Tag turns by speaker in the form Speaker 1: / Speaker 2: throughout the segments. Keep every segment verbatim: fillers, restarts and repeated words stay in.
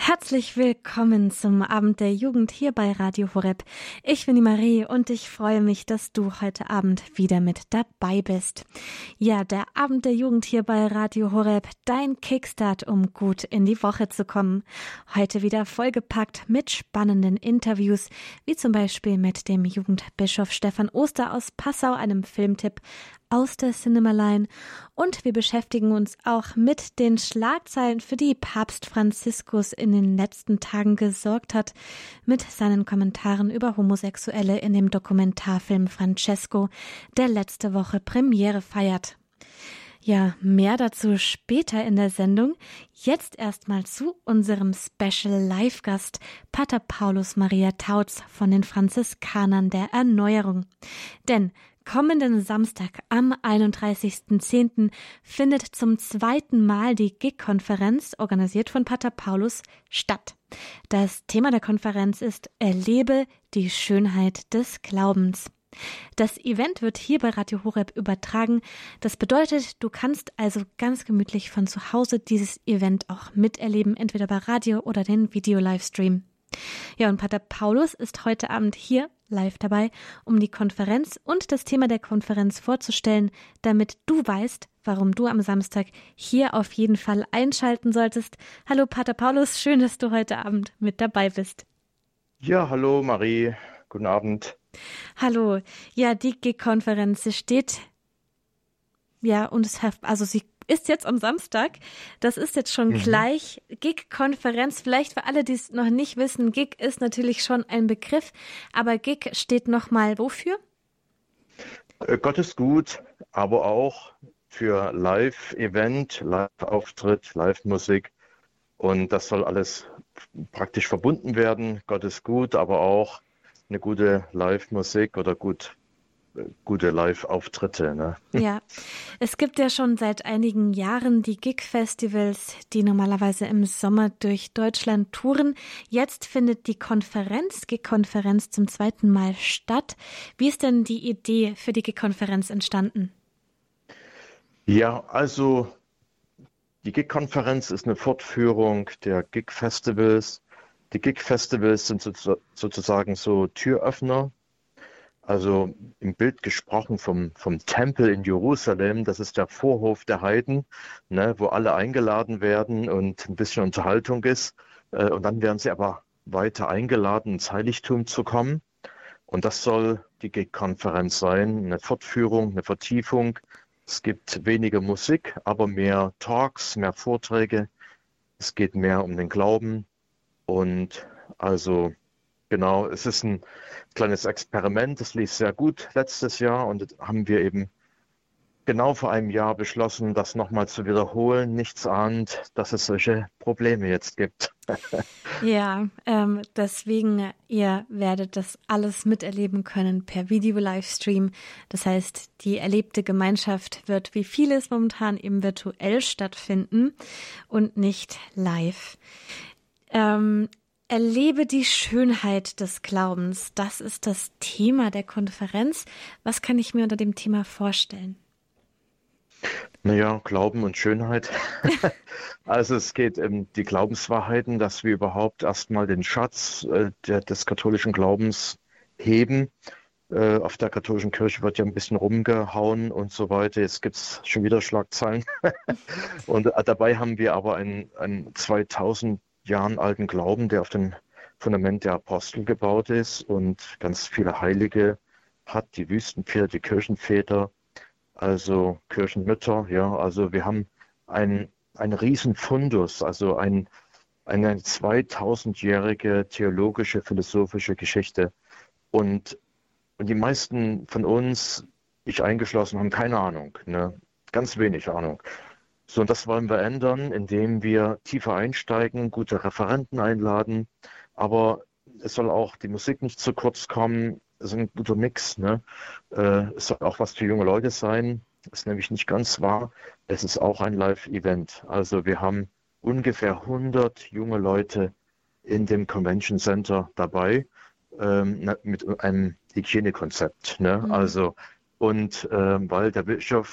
Speaker 1: Herzlich willkommen zum Abend der Jugend hier bei Radio Horeb. Ich bin die Marie und ich freue mich, dass du heute Abend wieder mit dabei bist. Ja, der Abend der Jugend hier bei Radio Horeb, dein Kickstart, um gut in die Woche zu kommen. Heute wieder vollgepackt mit spannenden Interviews, wie zum Beispiel mit dem Jugendbischof Stefan Oster aus Passau, einem Filmtipp aus der Cinemaline, und wir beschäftigen uns auch mit den Schlagzeilen, für die Papst Franziskus in den letzten Tagen gesorgt hat, mit seinen Kommentaren über Homosexuelle in dem Dokumentarfilm Francesco, der letzte Woche Premiere feiert. Ja, mehr dazu später in der Sendung. Jetzt erstmal zu unserem Special Live-Gast, Pater Paulus Maria Tautz von den Franziskanern der Erneuerung. Denn kommenden Samstag am einunddreißigsten zehnten findet zum zweiten Mal die G I C-Konferenz, organisiert von Pater Paulus, statt. Das Thema der Konferenz ist Erlebe die Schönheit des Glaubens. Das Event wird hier bei Radio Horeb übertragen. Das bedeutet, du kannst also ganz gemütlich von zu Hause dieses Event auch miterleben, entweder bei Radio oder den Video-Livestream. Ja, und Pater Paulus ist heute Abend hier live dabei, um die Konferenz und das Thema der Konferenz vorzustellen, damit du weißt, warum du am Samstag hier auf jeden Fall einschalten solltest. Hallo Pater Paulus, schön, dass du heute Abend mit dabei bist.
Speaker 2: Ja, hallo Marie, guten Abend.
Speaker 1: Hallo, ja, die G I C-Konferenz, sie steht, ja, und es also sie ist jetzt am Samstag. Das ist jetzt schon mhm. gleich. G I C-Konferenz, vielleicht für alle, die es noch nicht wissen, G I C ist natürlich schon ein Begriff, aber G I C steht nochmal wofür?
Speaker 2: Gott ist gut, aber auch für Live-Event, Live-Auftritt, Live-Musik. Und das soll alles praktisch verbunden werden. Gott ist gut, aber auch eine gute Live-Musik oder gut gute Live-Auftritte. Ne?
Speaker 1: Ja, es gibt ja schon seit einigen Jahren die G I C-Festivals, die normalerweise im Sommer durch Deutschland touren. Jetzt findet die Konferenz, G I C-Konferenz, zum zweiten Mal statt. Wie ist denn die Idee für die G I C-Konferenz entstanden?
Speaker 2: Ja, also die G I C-Konferenz ist eine Fortführung der G I C-Festivals. Die G I C-Festivals sind sozusagen so Türöffner. Also im Bild gesprochen vom, vom Tempel in Jerusalem, das ist der Vorhof der Heiden, ne, wo alle eingeladen werden und ein bisschen Unterhaltung ist. Äh, und dann werden sie aber weiter eingeladen, ins Heiligtum zu kommen. Und das soll die G I C-Konferenz sein, eine Fortführung, eine Vertiefung. Es gibt weniger Musik, aber mehr Talks, mehr Vorträge. Es geht mehr um den Glauben. Und also genau, es ist ein kleines Experiment, das lief sehr gut letztes Jahr und das haben wir eben genau vor einem Jahr beschlossen, das nochmal zu wiederholen. Nichts ahnt, dass es solche Probleme jetzt gibt.
Speaker 1: Ja, ähm, deswegen, ihr werdet das alles miterleben können per Video-Livestream. Das heißt, die erlebte Gemeinschaft wird wie vieles momentan eben virtuell stattfinden und nicht live. Ähm, Erlebe die Schönheit des Glaubens. Das ist das Thema der Konferenz. Was kann ich mir unter dem Thema vorstellen?
Speaker 2: Naja, Glauben und Schönheit. Also es geht um die Glaubenswahrheiten, dass wir überhaupt erstmal den Schatz äh, der, des katholischen Glaubens heben. Äh, auf der katholischen Kirche wird ja ein bisschen rumgehauen und so weiter. Jetzt gibt es schon wieder Schlagzeilen. Und äh, dabei haben wir aber einen, einen zweitausend Jahren alten Glauben, der auf dem Fundament der Apostel gebaut ist und ganz viele Heilige hat, die Wüstenväter, die Kirchenväter, also Kirchenmütter, ja, also wir haben ein, ein Riesenfundus, also ein, eine zweitausendjährige theologische, philosophische Geschichte und, und die meisten von uns, ich eingeschlossen, haben keine Ahnung, ne? Ganz wenig Ahnung. So, und das wollen wir ändern, indem wir tiefer einsteigen, gute Referenten einladen. Aber es soll auch die Musik nicht zu kurz kommen. Es ist ein guter Mix. Ne? Äh, es soll auch was für junge Leute sein. Das ist nämlich nicht ganz wahr. Es ist auch ein Live-Event. Also wir haben ungefähr hundert junge Leute in dem Convention Center dabei ähm, mit einem Hygienekonzept. Ne? Mhm. Also, und äh, weil der Bischof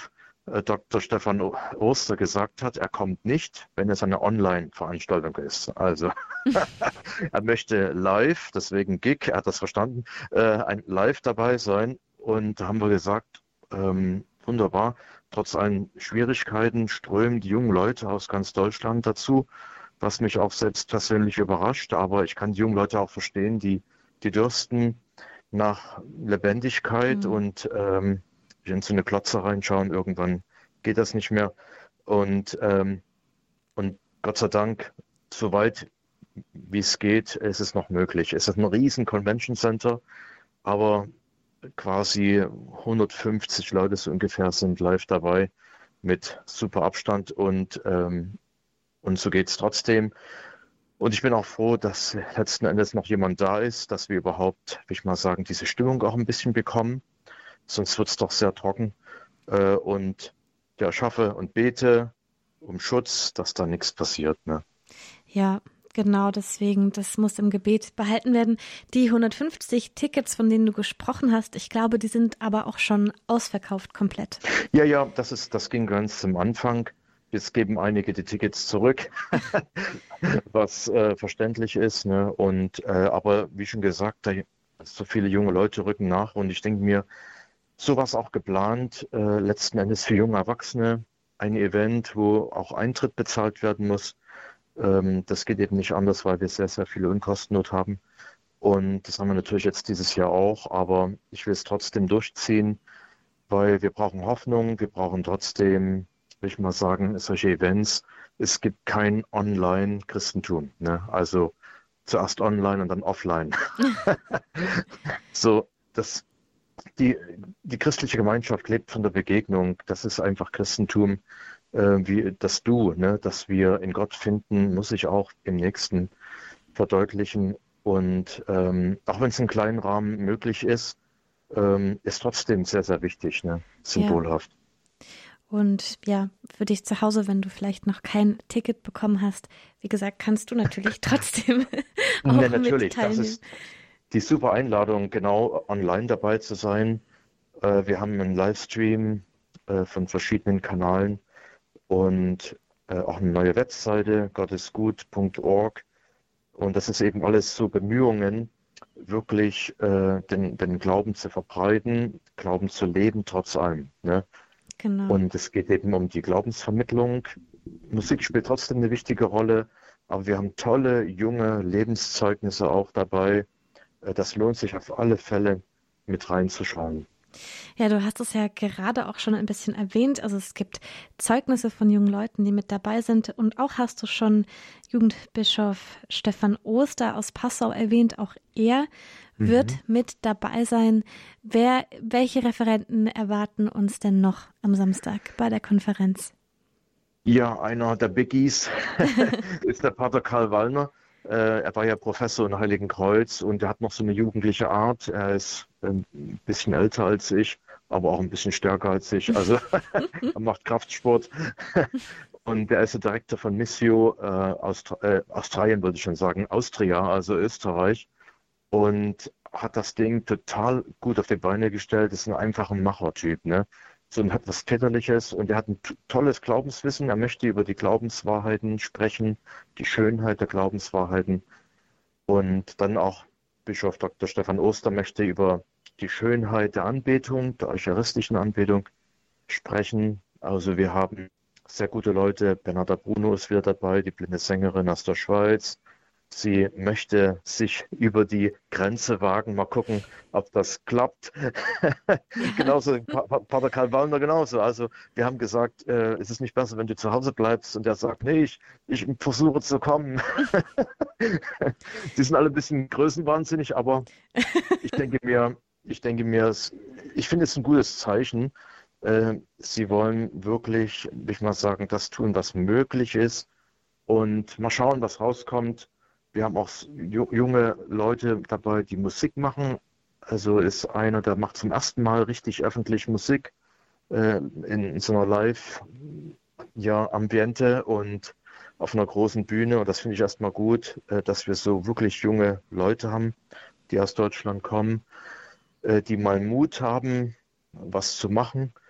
Speaker 2: äh, Doktor Stefan O- Oster gesagt hat, er kommt nicht, wenn es eine Online-Veranstaltung ist. Also er möchte live, deswegen Gig, er hat das verstanden, äh, ein live dabei sein. Und da haben wir gesagt, ähm, wunderbar, trotz allen Schwierigkeiten strömen die jungen Leute aus ganz Deutschland dazu, was mich auch selbst persönlich überrascht. Aber ich kann die jungen Leute auch verstehen, die, die dürsten nach Lebendigkeit
Speaker 1: Mhm.
Speaker 2: und ähm, in so eine Glotze reinschauen, irgendwann geht das nicht mehr. Und, ähm, und Gott sei Dank, soweit wie es geht, ist es noch möglich. Es ist ein riesen Convention Center, aber quasi hundertfünfzig Leute so ungefähr sind live dabei mit super Abstand und, ähm, und so geht es trotzdem. Und ich bin auch froh, dass letzten Endes noch jemand da ist, dass wir überhaupt, will ich mal sagen, diese Stimmung auch ein bisschen bekommen. Sonst wird es doch sehr trocken. Äh, und ja, schaffe und bete um Schutz, dass da nichts passiert. Ne?
Speaker 1: Ja, genau deswegen, das muss im Gebet behalten werden. Die hundertfünfzig Tickets, von denen du gesprochen hast, ich glaube, die sind aber auch schon ausverkauft komplett.
Speaker 2: Ja, ja, das ist, das ging ganz zum Anfang. Jetzt geben einige die Tickets zurück, was äh, verständlich ist. Ne? Und äh, aber wie schon gesagt, da, so viele junge Leute rücken nach und ich denke mir, sowas auch geplant, äh, letzten Endes für junge Erwachsene, ein Event, wo auch Eintritt bezahlt werden muss. Ähm, das geht eben nicht anders, weil wir sehr, sehr viele Unkostennot haben. Und das haben wir natürlich jetzt dieses Jahr auch, aber ich will es trotzdem durchziehen, weil wir brauchen Hoffnung, wir brauchen trotzdem, will ich mal sagen, solche Events. Es gibt kein Online-Christentum, ne? Also zuerst online und dann offline. So, das, die, die christliche Gemeinschaft lebt von der Begegnung. Das ist einfach Christentum, äh, wie das Du, ne? Das wir in Gott finden, muss ich auch im Nächsten verdeutlichen. Und ähm, auch wenn es im kleinen Rahmen möglich ist, ähm, ist trotzdem sehr, sehr wichtig, ne?
Speaker 1: Ja,
Speaker 2: Symbolhaft.
Speaker 1: und ja, für dich zu Hause, wenn du vielleicht noch kein Ticket bekommen hast, wie gesagt, kannst du natürlich trotzdem
Speaker 2: Ne,
Speaker 1: auch mit
Speaker 2: natürlich, das
Speaker 1: teilnehmen.
Speaker 2: ist die super Einladung, genau online dabei zu sein. Äh, wir haben einen Livestream äh, von verschiedenen Kanalen und äh, auch eine neue Webseite, gottesgut punkt org. Und das ist eben alles so Bemühungen, wirklich äh, den, den Glauben zu verbreiten, Glauben zu leben, trotz allem. Ne?
Speaker 1: Genau.
Speaker 2: Und es geht eben um die Glaubensvermittlung. Musik spielt trotzdem eine wichtige Rolle, aber wir haben tolle, junge Lebenszeugnisse auch dabei. Äh, Das lohnt sich auf alle Fälle mit reinzuschauen.
Speaker 1: Ja, du hast es ja gerade auch schon ein bisschen erwähnt. Also es gibt Zeugnisse von jungen Leuten, die mit dabei sind. Und auch hast du schon Jugendbischof Stefan Oster aus Passau erwähnt. Auch er wird
Speaker 2: Mhm.
Speaker 1: mit dabei sein. Wer, welche Referenten erwarten uns denn noch am Samstag bei der Konferenz?
Speaker 2: Ja, einer der Biggies ist der Pater Karl Wallner. Äh, er war ja Professor in Heiligenkreuz und er hat noch so eine jugendliche Art. Er ist ähm, ein bisschen älter als ich, aber auch ein bisschen stärker als ich. Also er macht Kraftsport und er ist der Direktor von Missio äh, Austra äh, Australien, würde ich schon sagen, Austria, also Österreich. Und hat das Ding total gut auf die Beine gestellt. Ist ein einfacher Machertyp, ne? So ein hat was Väterliches und er hat ein t- tolles Glaubenswissen. Er möchte über die Glaubenswahrheiten sprechen, die Schönheit der Glaubenswahrheiten. Und dann auch Bischof Doktor Stefan Oster möchte über die Schönheit der Anbetung, der eucharistischen Anbetung sprechen. Also wir haben sehr gute Leute. Bernarda Bruno ist wieder dabei, die blinde Sängerin aus der Schweiz. Sie möchte sich über die Grenze wagen. Mal gucken, ob das klappt.
Speaker 1: Ja.
Speaker 2: Genauso, Pa- Pa- Pater Karl Wallner genauso. Also wir haben gesagt, äh, es ist nicht besser, wenn du zu Hause bleibst. Und er sagt, nee, ich, ich versuche zu kommen. Die sind alle ein bisschen größenwahnsinnig, aber ich denke mir, ich denke mir, es- ich finde es ein gutes Zeichen. Äh, Sie wollen wirklich, will ich mal sagen, das tun, was möglich ist. Und mal schauen, was rauskommt. Wir haben auch ju- junge Leute dabei, die Musik machen. Also ist einer, der macht zum ersten Mal richtig öffentlich Musik äh, in, in so einer Live, ja, Ambiente und auf einer großen Bühne. Und das finde ich erstmal gut, äh, dass wir so wirklich junge Leute haben, die aus Deutschland kommen, äh, die mal Mut haben, was zu machen.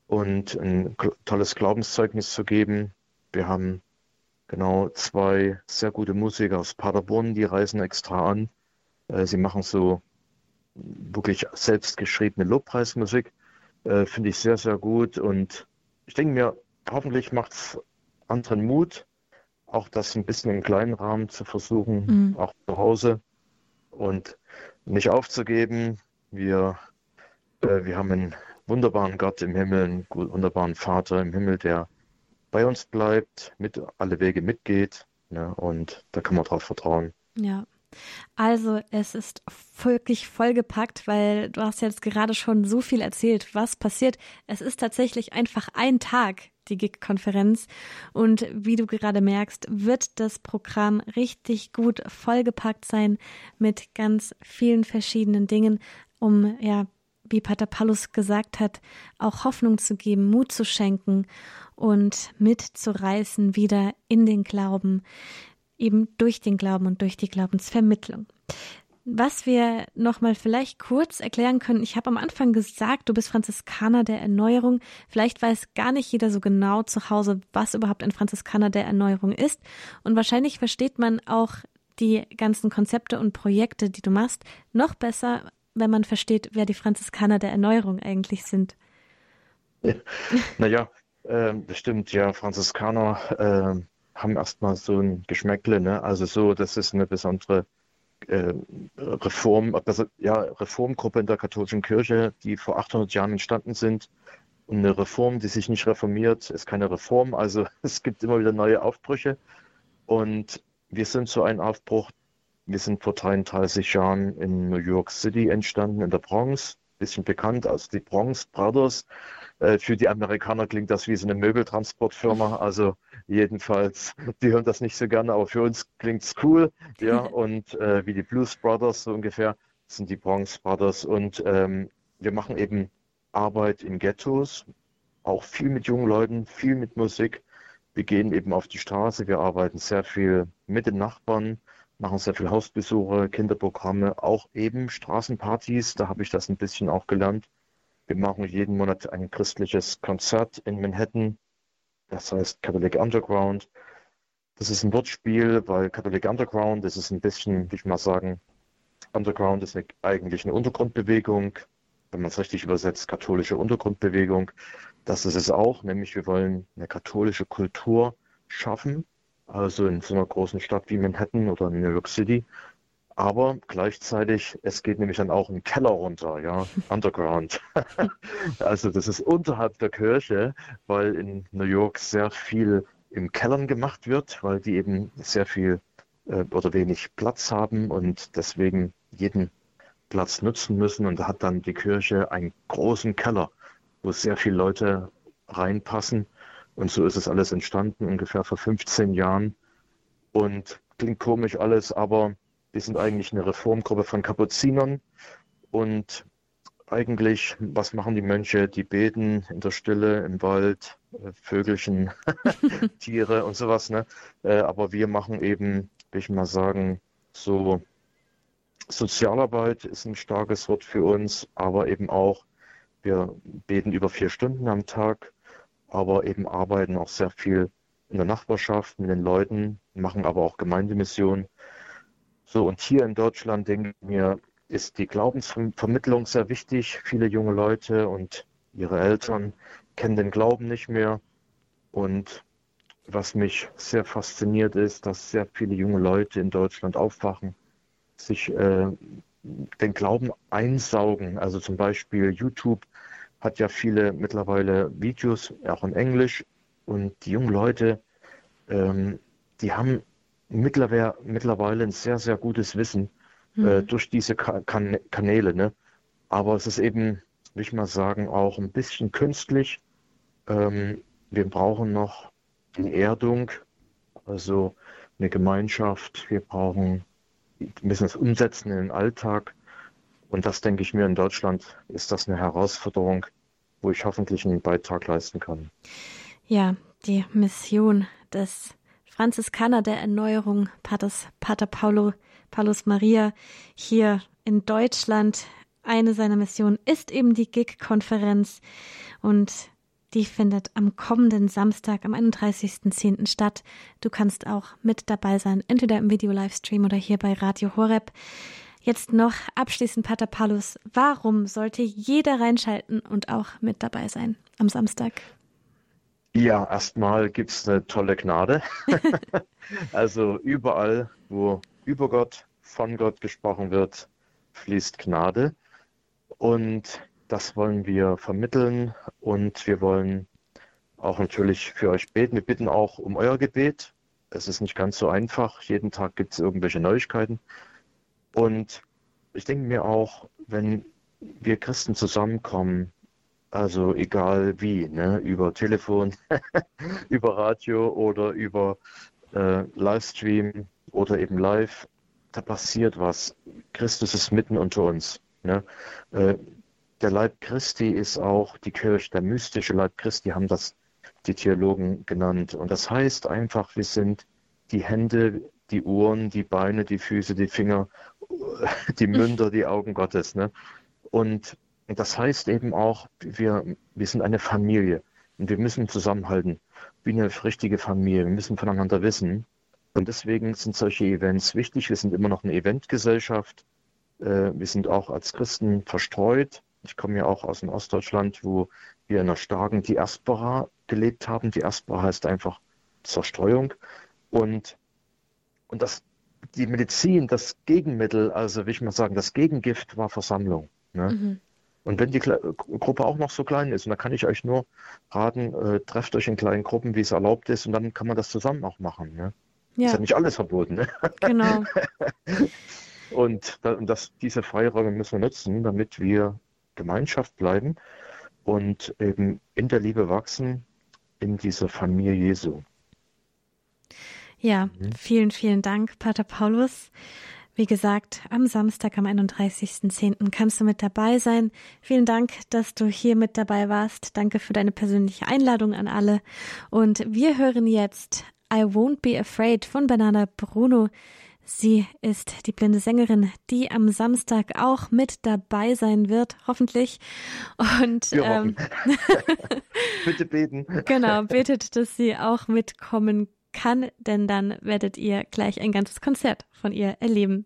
Speaker 2: und ein tolles Glaubenszeugnis zu geben. Wir haben genau zwei sehr gute Musiker aus Paderborn, die reisen extra an. Sie machen so wirklich selbstgeschriebene Lobpreismusik. Äh, finde ich sehr, sehr gut. Und ich denke mir, hoffentlich macht es anderen Mut, auch das ein bisschen im kleinen Rahmen zu versuchen,
Speaker 1: Mhm.
Speaker 2: auch zu Hause und nicht aufzugeben. Wir, äh, wir haben einen wunderbaren Gott im Himmel, einen wunderbaren Vater im Himmel, der bei uns bleibt, mit alle Wege mitgeht. Ne? Und da kann man drauf vertrauen.
Speaker 1: Ja. Also es ist wirklich vollgepackt, weil du hast jetzt gerade schon so viel erzählt, was passiert. Es ist tatsächlich einfach ein Tag, die G I G-Konferenz. Und wie du gerade merkst, wird das Programm richtig gut vollgepackt sein mit ganz vielen verschiedenen Dingen, um, ja, wie Pater Paulus gesagt hat, auch Hoffnung zu geben, Mut zu schenken und mitzureißen wieder in den Glauben, eben durch den Glauben und durch die Glaubensvermittlung. Was wir nochmal vielleicht kurz erklären können, ich habe am Anfang gesagt, du bist Franziskaner der Erneuerung. Vielleicht weiß gar nicht jeder so genau zu Hause, was überhaupt ein Franziskaner der Erneuerung ist. Und wahrscheinlich versteht man auch die ganzen Konzepte und Projekte, die du machst, noch besser, wenn man versteht, wer die Franziskaner der Erneuerung eigentlich sind.
Speaker 2: Naja, äh, das stimmt, ja, Franziskaner äh, haben erstmal so ein Geschmäckle, ne? Also so, das ist eine besondere äh, Reform, also, ja, Reformgruppe in der katholischen Kirche, die vor achthundert Jahren entstanden sind. Und eine Reform, die sich nicht reformiert, ist keine Reform. Also es gibt immer wieder neue Aufbrüche. Und wir sind so ein Aufbruch. Wir sind vor dreiunddreißig Jahren in New York City entstanden, in der Bronx. Bisschen bekannt als die Bronx Brothers. Äh, für die Amerikaner klingt das wie so eine Möbeltransportfirma. Also jedenfalls, die hören das nicht so gerne, aber für uns klingt's cool. Ja, und äh, wie die Blues Brothers so ungefähr sind die Bronx Brothers. Und ähm, wir machen eben Arbeit in Ghettos, auch viel mit jungen Leuten, viel mit Musik. Wir gehen eben auf die Straße, wir arbeiten sehr viel mit den Nachbarn, machen sehr viel Hausbesuche, Kinderprogramme, auch eben Straßenpartys. Da habe ich das ein bisschen auch gelernt. Wir machen jeden Monat ein christliches Konzert in Manhattan. Das heißt Catholic Underground. Das ist ein Wortspiel, weil Catholic Underground, das ist ein bisschen, würde ich mal sagen, Underground ist eine, eigentlich eine Untergrundbewegung. Wenn man es richtig übersetzt, katholische Untergrundbewegung. Das ist es auch, nämlich wir wollen eine katholische Kultur schaffen, also in so einer großen Stadt wie Manhattan oder New York City. Aber gleichzeitig, es geht nämlich dann auch in den Keller runter, ja, Underground. Also das ist unterhalb der Kirche, weil in New York sehr viel im Kellern gemacht wird, weil die eben sehr viel äh, oder wenig Platz haben und deswegen jeden Platz nutzen müssen. Und da hat dann die Kirche einen großen Keller, wo sehr viele Leute reinpassen. Und so ist es alles entstanden, ungefähr vor fünfzehn Jahren. Und klingt komisch alles, aber wir sind eigentlich eine Reformgruppe von Kapuzinern. Und eigentlich, was machen die Mönche? Die beten in der Stille, im Wald, äh, Vögelchen, Tiere und sowas, ne? Äh, aber wir machen eben, will ich mal sagen, so Sozialarbeit ist ein starkes Wort für uns, aber eben auch, wir beten über vier Stunden am Tag, aber eben arbeiten auch sehr viel in der Nachbarschaft mit den Leuten, machen aber auch Gemeindemission. So, und hier in Deutschland, denke ich mir, ist die Glaubensvermittlung sehr wichtig. Viele junge Leute und ihre Eltern kennen den Glauben nicht mehr. Und was mich sehr fasziniert ist, dass sehr viele junge Leute in Deutschland aufwachen, sich äh, den Glauben einsaugen. Also zum Beispiel YouTube hat ja viele mittlerweile Videos, auch in Englisch. Und die jungen Leute, ähm, die haben mittlerweile, mittlerweile ein sehr, sehr gutes Wissen äh,
Speaker 1: Mhm.
Speaker 2: durch diese Ka kan Kanäle. Ne? Aber es ist eben, will ich mal sagen, auch ein bisschen künstlich. Ähm, wir brauchen noch die Erdung, also eine Gemeinschaft. Wir brauchen, wir müssen es umsetzen in den Alltag. Und das denke ich mir, in Deutschland ist das eine Herausforderung, wo ich hoffentlich einen Beitrag leisten kann.
Speaker 1: Ja, die Mission des Franziskaner der Erneuerung, Paters, Pater Paulo, Paulus Maria, hier in Deutschland. Eine seiner Missionen ist eben die G I G-Konferenz. Und die findet am kommenden Samstag, am einunddreißigsten zehnten statt. Du kannst auch mit dabei sein, entweder im Video-Livestream oder hier bei Radio Horeb. Jetzt noch abschließend, Pater Paulus, warum sollte jeder reinschalten und auch mit dabei sein am Samstag?
Speaker 2: Ja, erstmal gibt es eine tolle Gnade. Also überall, wo über Gott, von Gott gesprochen wird, fließt Gnade. Und das wollen wir vermitteln und wir wollen auch natürlich für euch beten. Wir bitten auch um euer Gebet. Es ist nicht ganz so einfach. Jeden Tag gibt es irgendwelche Neuigkeiten. Und ich denke mir auch, wenn wir Christen zusammenkommen, also egal wie, ne, über Telefon, über Radio oder über äh, Livestream oder eben live, da passiert was. Christus ist mitten unter uns. Ne? Äh, der Leib Christi ist auch die Kirche, der mystische Leib Christi haben das die Theologen genannt. Und das heißt einfach, wir sind die Hände, die Ohren, die Beine, die Füße, die Finger, die Münder, die Augen Gottes. Ne? Und das heißt eben auch, wir, wir sind eine Familie und wir müssen zusammenhalten, wie eine richtige Familie. Wir müssen voneinander wissen. Und deswegen sind solche Events wichtig. Wir sind immer noch eine Eventgesellschaft. Wir sind auch als Christen verstreut. Ich komme ja auch aus dem Ostdeutschland, wo wir in einer starken Diaspora gelebt haben. Diaspora heißt einfach Zerstreuung. Und, und das, die Medizin, das Gegenmittel, also will ich mal sagen, das Gegengift war Versammlung. Ne? Mhm. Und wenn die Kle- Gruppe auch noch so klein ist, und da kann ich euch nur raten, äh, trefft euch in kleinen Gruppen, wie es erlaubt ist, und dann kann man das zusammen auch machen. Ne? Ja. Ist ja nicht alles verboten. Ne?
Speaker 1: Genau.
Speaker 2: Und das, diese Freiräume müssen wir nutzen, damit wir Gemeinschaft bleiben und eben in der Liebe wachsen, in dieser Familie Jesu.
Speaker 1: Ja, mhm. vielen, vielen Dank, Pater Paulus. Wie gesagt, am Samstag, am einunddreißigsten zehnten kannst du mit dabei sein. Vielen Dank, dass du hier mit dabei warst. Danke für deine persönliche Einladung an alle. Und wir hören jetzt I Won't Be Afraid von Bernarda Bruno. Sie ist die blinde Sängerin, die am Samstag auch mit dabei sein wird, hoffentlich. Und
Speaker 2: wir ähm, bitte beten.
Speaker 1: Genau, betet, dass sie auch mitkommen kann, denn dann werdet ihr gleich ein ganzes Konzert von ihr erleben.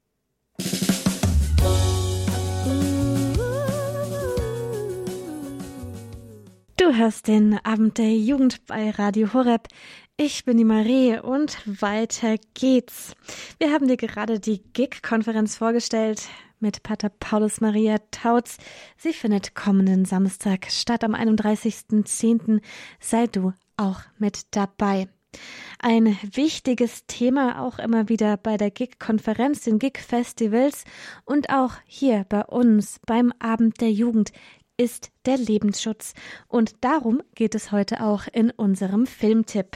Speaker 1: Du hörst den Abend der Jugend bei Radio Horeb. Ich bin die Marie und weiter geht's. Wir haben dir gerade die G I G-Konferenz vorgestellt mit Pater Paulus Maria Tautz. Sie findet kommenden Samstag statt, am einunddreißigsten zehnten Sei du auch mit dabei. Ein wichtiges Thema auch immer wieder bei der G I G-Konferenz, den G I G-Festivals und auch hier bei uns beim Abend der Jugend ist der Lebensschutz. Und darum geht es heute auch in unserem Filmtipp.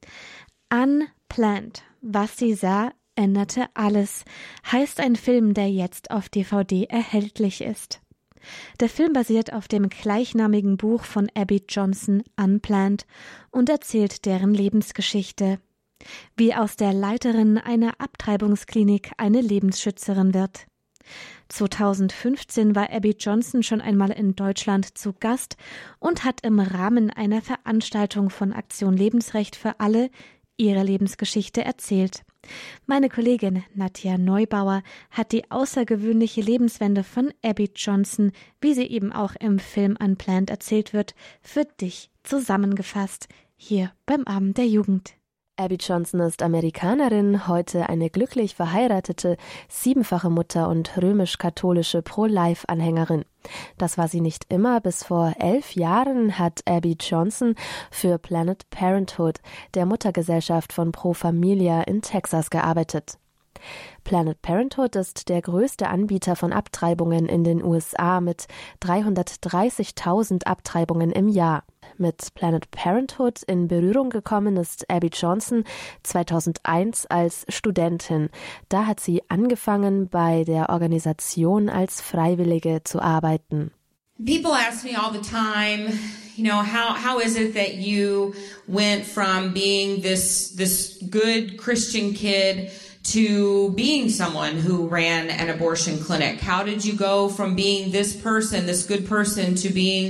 Speaker 1: Unplanned, was sie sah, änderte alles, heißt ein Film, der jetzt auf D V D erhältlich ist. Der Film basiert auf dem gleichnamigen Buch von Abby Johnson, Unplanned, und erzählt deren Lebensgeschichte. Wie aus der Leiterin einer Abtreibungsklinik eine Lebensschützerin wird. zweitausendfünfzehn war Abby Johnson schon einmal in Deutschland zu Gast und hat im Rahmen einer Veranstaltung von Aktion Lebensrecht für alle ihre Lebensgeschichte erzählt. Meine Kollegin Nadja Neubauer hat die außergewöhnliche Lebenswende von Abby Johnson, wie sie eben auch im Film Unplanned erzählt wird, für dich zusammengefasst, hier beim Abend der Jugend.
Speaker 3: Abby Johnson ist Amerikanerin, heute eine glücklich verheiratete, siebenfache Mutter und römisch-katholische Pro-Life-Anhängerin. Das war sie nicht immer. Bis vor elf Jahren hat Abby Johnson für Planned Parenthood, der Muttergesellschaft von Pro Familia in Texas, gearbeitet. Planned Parenthood ist der größte Anbieter von Abtreibungen in den U S A mit dreihundertdreißigtausend Abtreibungen im Jahr. Mit Planned Parenthood in Berührung gekommen ist Abby Johnson zweitausendeins als Studentin. Da hat sie angefangen, bei der Organisation als Freiwillige zu arbeiten.
Speaker 4: People ask me all the time, you know, how how is it that you went from being this this good Christian kid to being someone who ran an abortion clinic? How did you go from being this person, this good person, to being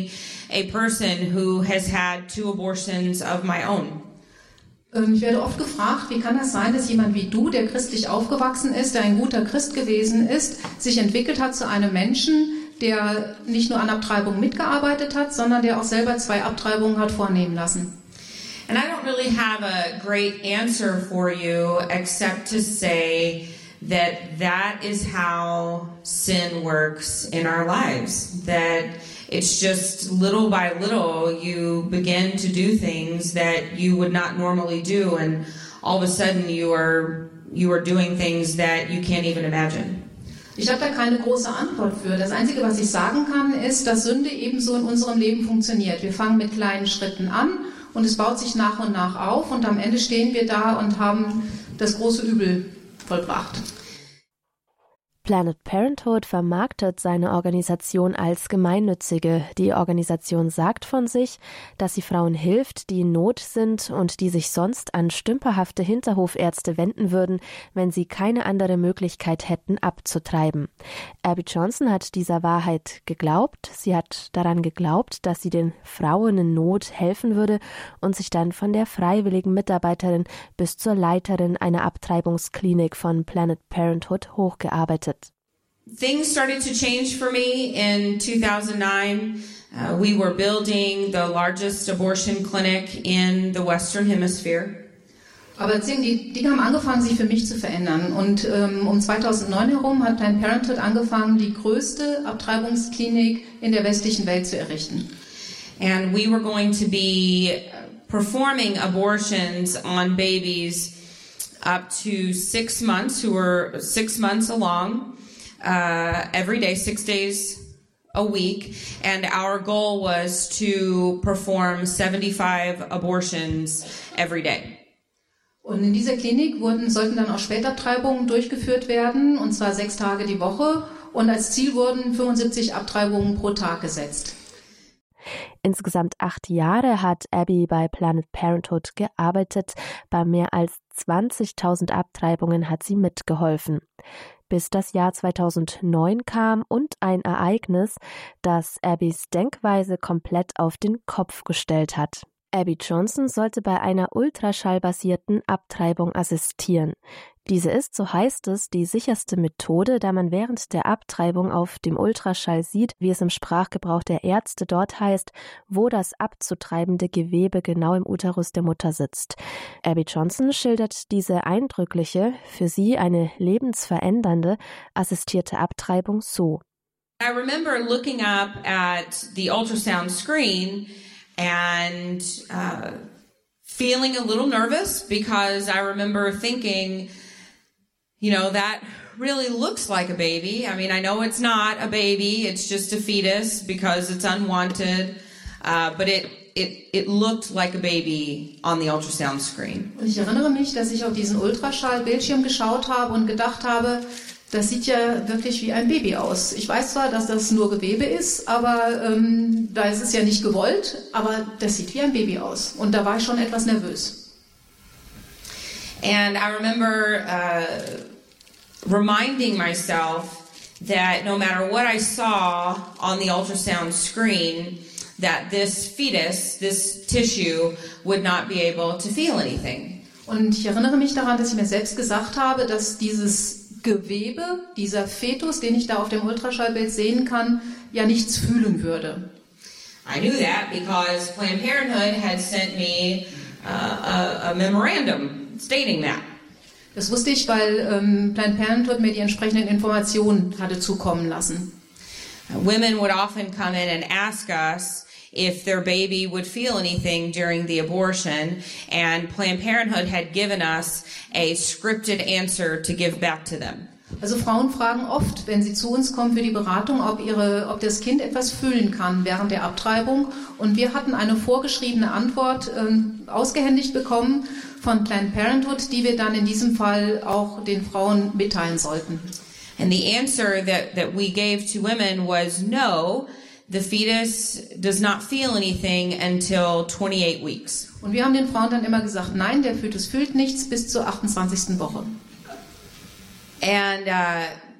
Speaker 4: a person who has had two abortions of my own.
Speaker 5: Ich werde oft gefragt, wie kann das sein, dass jemand wie du, der christlich aufgewachsen ist, der ein guter Christ gewesen ist, sich entwickelt hat zu einem Menschen, der nicht nur an Abtreibung mitgearbeitet hat, sondern der auch selber zwei Abtreibungen hat vornehmen lassen.
Speaker 4: And I don't really have a great answer for you except to say that that is how sin works in our lives. That it's just little by little you begin to do things that you would not normally do, and all of a sudden you are you are doing things that you can't even imagine.
Speaker 5: Ich habe da keine große Antwort für. Das Einzige, was ich sagen kann, ist, dass Sünde ebenso in unserem Leben funktioniert. Wir fangen mit kleinen Schritten an und es baut sich nach und nach auf und am Ende stehen wir da und haben das große Übel vollbracht.
Speaker 3: Planned Parenthood vermarktet seine Organisation als gemeinnützige. Die Organisation sagt von sich, dass sie Frauen hilft, die in Not sind und die sich sonst an stümperhafte Hinterhofärzte wenden würden, wenn sie keine andere Möglichkeit hätten, abzutreiben. Abby Johnson hat dieser Wahrheit geglaubt. Sie hat daran geglaubt, dass sie den Frauen in Not helfen würde und sich dann von der freiwilligen Mitarbeiterin bis zur Leiterin einer Abtreibungsklinik von Planned Parenthood hochgearbeitet.
Speaker 4: Things started to change for me in two thousand nine. Uh, we were building the largest abortion clinic in the Western Hemisphere.
Speaker 5: Aber die Dinge haben angefangen, sich für mich zu verändern. Und ähm, um zweitausendneun herum hat Planned Parenthood angefangen, die größte Abtreibungsklinik in der westlichen Welt zu errichten.
Speaker 4: And we were going to be performing abortions on babies up to six months, who were six months along. Uh, every day, six days a week, and our goal was to perform seventy-five abortions every day.
Speaker 5: Und in dieser Klinik wurden, sollten dann auch Spätabtreibungen durchgeführt werden, und zwar sechs Tage die Woche, und als Ziel wurden fünfundsiebzig Abtreibungen pro Tag gesetzt.
Speaker 3: Insgesamt acht Jahre hat Abby bei Planned Parenthood gearbeitet. Bei mehr als zwanzigtausend Abtreibungen hat sie mitgeholfen. Bis das Jahr zweitausendneun kam und ein Ereignis, das Abbys Denkweise komplett auf den Kopf gestellt hat. Abby Johnson sollte bei einer ultraschallbasierten Abtreibung assistieren. Diese ist, so heißt es, die sicherste Methode, da man während der Abtreibung auf dem Ultraschall sieht, wie es im Sprachgebrauch der Ärzte dort heißt, wo das abzutreibende Gewebe genau im Uterus der Mutter sitzt. Abby Johnson schildert diese eindrückliche, für sie eine lebensverändernde, assistierte Abtreibung so.
Speaker 4: I remember looking up at the ultrasound screen and uh, feeling a little nervous because I remember thinking, you know, that really looks like a baby. I mean, I know it's not a baby, it's just a fetus because it's unwanted, uh, but it, it, it looked like a baby on the ultrasound screen.
Speaker 5: Und ich erinnere mich, dass ich auf diesen Ultraschallbildschirm geschaut habe und gedacht habe, das sieht ja wirklich wie ein Baby aus. Ich weiß zwar, dass das nur Gewebe ist, aber ähm, da ist es ja nicht gewollt, aber das sieht wie ein Baby aus. Und da war ich schon etwas nervös.
Speaker 4: And I remember uh, reminding myself that no matter what I saw on the ultrasound screen, that this fetus, this tissue, would not be able to feel anything.
Speaker 5: Und ich erinnere mich daran, dass ich mir selbst gesagt habe, dass dieses Gewebe, dieser Fetus, den ich da auf dem Ultraschallbild sehen kann, ja nichts fühlen würde.
Speaker 4: I knew that because Planned Parenthood had sent me uh, a, a memorandum stating that.
Speaker 5: Das wusste ich, weil ähm, Planned Parenthood mir die entsprechenden Informationen hatte zukommen lassen.
Speaker 4: Women would often come in and ask us if their baby would feel anything during the abortion, and Planned Parenthood had given us a scripted answer to give back to them.
Speaker 5: Also Frauen fragen oft, wenn sie zu uns kommen für die Beratung, ob, ihre, ob das Kind etwas fühlen kann während der Abtreibung. Und wir hatten eine vorgeschriebene Antwort äh, ausgehändigt bekommen von Planned Parenthood, die wir dann in diesem Fall auch den Frauen mitteilen sollten.
Speaker 4: And the answer that, that we gave to women was no, the fetus does not feel anything until twenty-eight weeks.
Speaker 5: Und wir haben den Frauen dann immer gesagt, nein, der Fetus fühlt nichts bis zur achtundzwanzigsten Woche.
Speaker 4: And uh,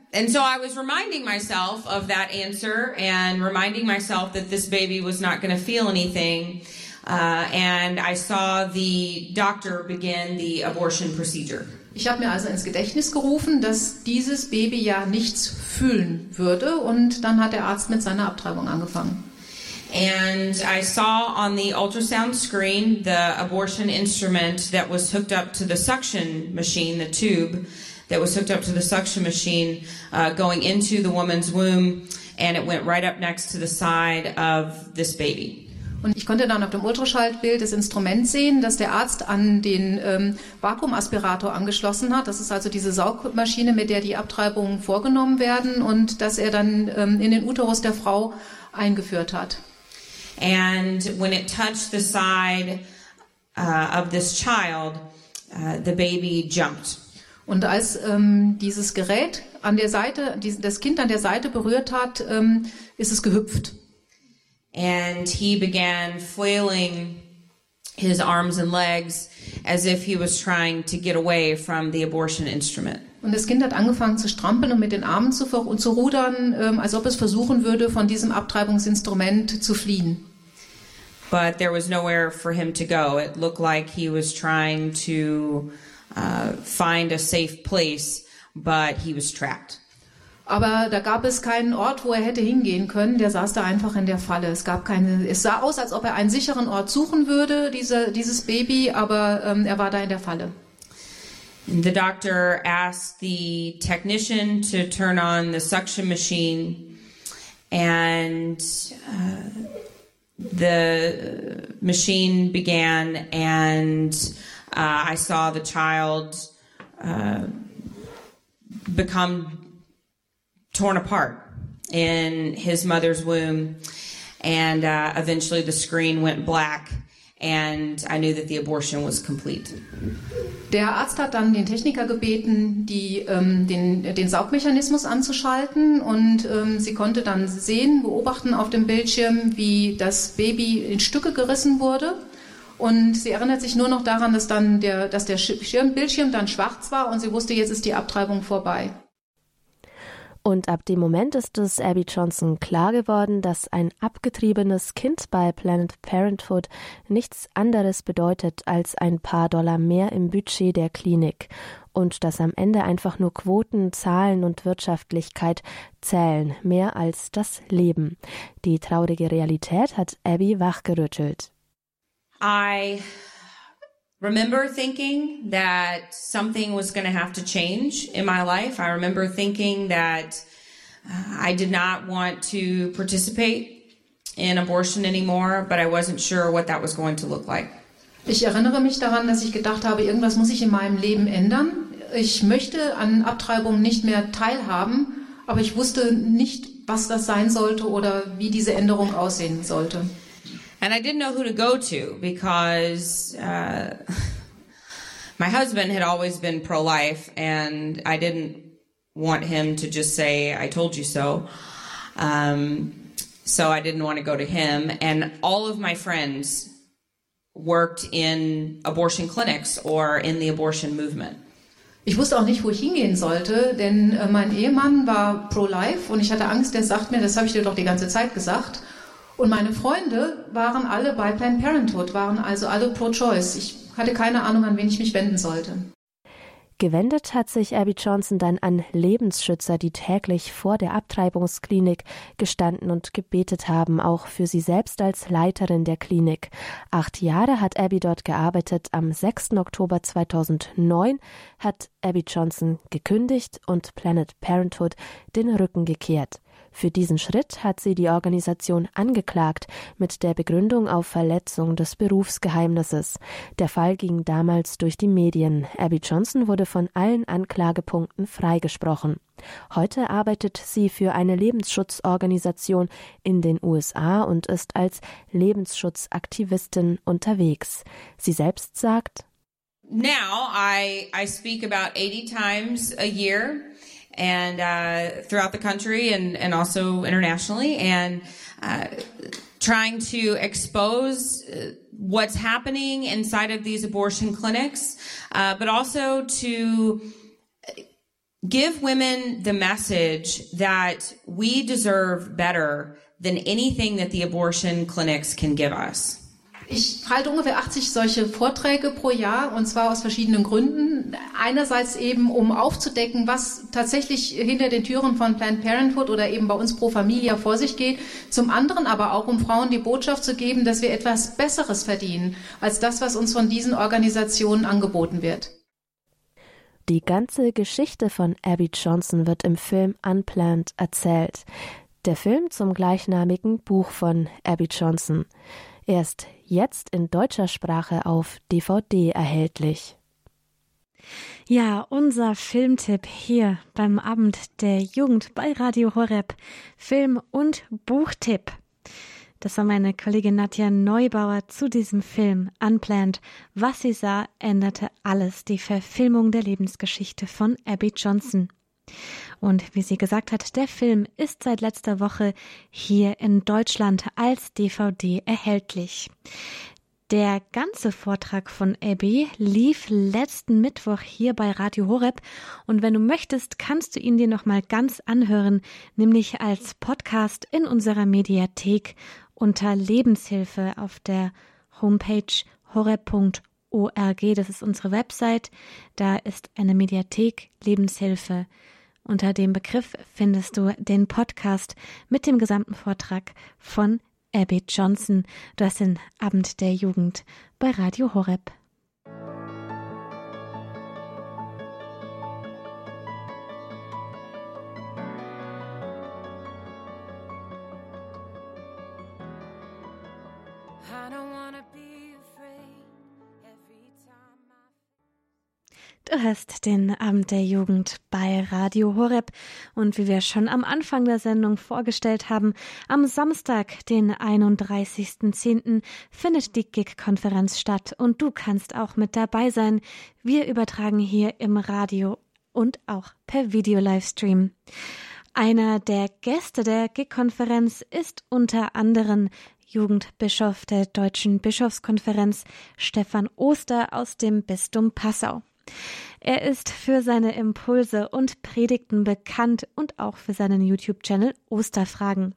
Speaker 4: and so I was reminding myself of that answer and reminding myself that this baby was not going to feel anything. Uh, and I saw the doctor begin the abortion procedure.
Speaker 5: Ich habe mir also ins Gedächtnis gerufen, dass dieses Baby ja nichts fühlen würde, und dann hat der Arzt mit seiner Abtreibung angefangen.
Speaker 4: And I saw on the ultrasound screen the abortion instrument that was hooked up to the suction machine, the tube that was hooked up to the suction machine, uh, going into the woman's womb, and it went right up next to the side of this baby.
Speaker 5: Und ich konnte dann auf dem Ultraschallbild das Instrument sehen, das der Arzt an den ähm, Vakuumaspirator angeschlossen hat. Das ist also diese Saugmaschine, mit der die Abtreibungen vorgenommen werden, und das er dann ähm, in den Uterus der Frau eingeführt hat.
Speaker 4: And when it touched the side uh, of this child, uh, the baby jumped.
Speaker 5: Und als ähm, dieses Gerät an der Seite, die, das Kind an der Seite berührt hat, ähm, ist es gehüpft.
Speaker 4: And he began flailing his arms and legs as if he was trying to get away from the abortion instrument.
Speaker 5: Und das Kind hat angefangen zu strampeln und mit den Armen zu, und zu rudern, ähm, als ob es versuchen würde, von diesem Abtreibungsinstrument zu fliehen.
Speaker 4: But there was nowhere for him to go. It looked like he was trying to uh, find a safe place, but he was trapped.
Speaker 5: Aber da gab es keinen Ort, wo er hätte hingehen können. Der saß da einfach in der Falle. Es gab keine. Es sah aus, als ob er einen sicheren Ort suchen würde, diese, dieses Baby, aber ähm, er war da in der Falle.
Speaker 4: The doctor asked the technician to turn on the suction machine, and uh, the machine began, and uh, I saw the child uh, become torn apart in his mother's womb, and uh, eventually the screen went black, and I knew that the abortion was complete.
Speaker 5: Der Arzt hat dann den Techniker gebeten, die, ähm, den, den Saugmechanismus anzuschalten, und ähm, sie konnte dann sehen, beobachten auf dem Bildschirm, wie das Baby in Stücke gerissen wurde, und sie erinnert sich nur noch daran, dass dann der, dass der Schirm, Bildschirm dann schwarz war, und sie wusste, jetzt ist die Abtreibung vorbei.
Speaker 3: Und ab dem Moment ist es Abby Johnson klar geworden, dass ein abgetriebenes Kind bei Planned Parenthood nichts anderes bedeutet als ein paar Dollar mehr im Budget der Klinik und dass am Ende einfach nur Quoten, Zahlen und Wirtschaftlichkeit zählen, mehr als das Leben. Die traurige Realität hat Abby wachgerüttelt.
Speaker 4: I remember thinking that something was going to have to change in my life. I remember thinking that uh, I did not want to participate in abortion anymore, but I wasn't sure what that was going to look like.
Speaker 5: Ich erinnere mich daran, dass ich gedacht habe, irgendwas muss sich in meinem Leben ändern. Ich möchte an Abtreibung nicht mehr teilhaben, aber ich wusste nicht, was das sein sollte oder wie diese Änderung aussehen sollte.
Speaker 4: And I didn't know who to go to because uh, my husband had always been pro-life, and I didn't want him to just say, I told you so. Um, so I didn't want to go to him. And all of my friends worked in abortion clinics or in the abortion movement.
Speaker 5: Ich wusste auch nicht, wo ich hingehen sollte, denn äh, mein Ehemann war pro-life und ich hatte Angst, der sagt mir, das habe ich dir doch die ganze Zeit gesagt. Und meine Freunde waren alle bei Planned Parenthood, waren also alle pro-choice. Ich hatte keine Ahnung, an wen ich mich wenden sollte.
Speaker 3: Gewendet hat sich Abby Johnson dann an Lebensschützer, die täglich vor der Abtreibungsklinik gestanden und gebetet haben, auch für sie selbst als Leiterin der Klinik. Acht Jahre hat Abby dort gearbeitet. Am sechsten Oktober zweitausendneun hat Abby Johnson gekündigt und Planned Parenthood den Rücken gekehrt. Für diesen Schritt hat sie die Organisation angeklagt, mit der Begründung auf Verletzung des Berufsgeheimnisses. Der Fall ging damals durch die Medien. Abby Johnson wurde von allen Anklagepunkten freigesprochen. Heute arbeitet sie für eine Lebensschutzorganisation in den U S A und ist als Lebensschutzaktivistin unterwegs. Sie selbst sagt:
Speaker 4: Now I, I speak about eighty times a year. And uh, throughout the country and, and also internationally, and uh, trying to expose uh, what's happening inside of these abortion clinics, uh, but also to give women the message that we deserve better than anything that the abortion clinics can give us.
Speaker 5: Ich halte ungefähr achtzig solche Vorträge pro Jahr, und zwar aus verschiedenen Gründen. Einerseits eben, um aufzudecken, was tatsächlich hinter den Türen von Planned Parenthood oder eben bei uns Pro Familia vor sich geht. Zum anderen aber auch, um Frauen die Botschaft zu geben, dass wir etwas Besseres verdienen als das, was uns von diesen Organisationen angeboten wird.
Speaker 3: Die ganze Geschichte von Abby Johnson wird im Film Unplanned erzählt. Der Film zum gleichnamigen Buch von Abby Johnson. Er ist jetzt in deutscher Sprache auf D V D erhältlich.
Speaker 1: Ja, unser Filmtipp hier beim Abend der Jugend bei Radio Horeb. Film- und Buchtipp. Das war meine Kollegin Nadja Neubauer zu diesem Film Unplanned. Was sie sah, änderte alles. Die Verfilmung der Lebensgeschichte von Abby Johnson. Und wie sie gesagt hat, der Film ist seit letzter Woche hier in Deutschland als D V D erhältlich. Der ganze Vortrag von Abby lief letzten Mittwoch hier bei Radio Horeb, und wenn du möchtest, kannst du ihn dir nochmal ganz anhören, nämlich als Podcast in unserer Mediathek unter Lebenshilfe auf der Homepage horeb punkt org. Das ist unsere Website, da ist eine Mediathek Lebenshilfe. Unter dem Begriff findest du den Podcast mit dem gesamten Vortrag von Abby Johnson. Du hast den Abend der Jugend bei Radio Horeb. Du hörst den Abend der Jugend bei Radio Horeb, und wie wir schon am Anfang der Sendung vorgestellt haben, am Samstag, den einunddreißigsten zehnten findet die G I G-Konferenz statt, und du kannst auch mit dabei sein. Wir übertragen hier im Radio und auch per Video-Livestream. Einer der Gäste der G I G-Konferenz ist unter anderem Jugendbischof der Deutschen Bischofskonferenz Stefan Oster aus dem Bistum Passau. Er ist für seine Impulse und Predigten bekannt und auch für seinen YouTube-Channel Osterfragen.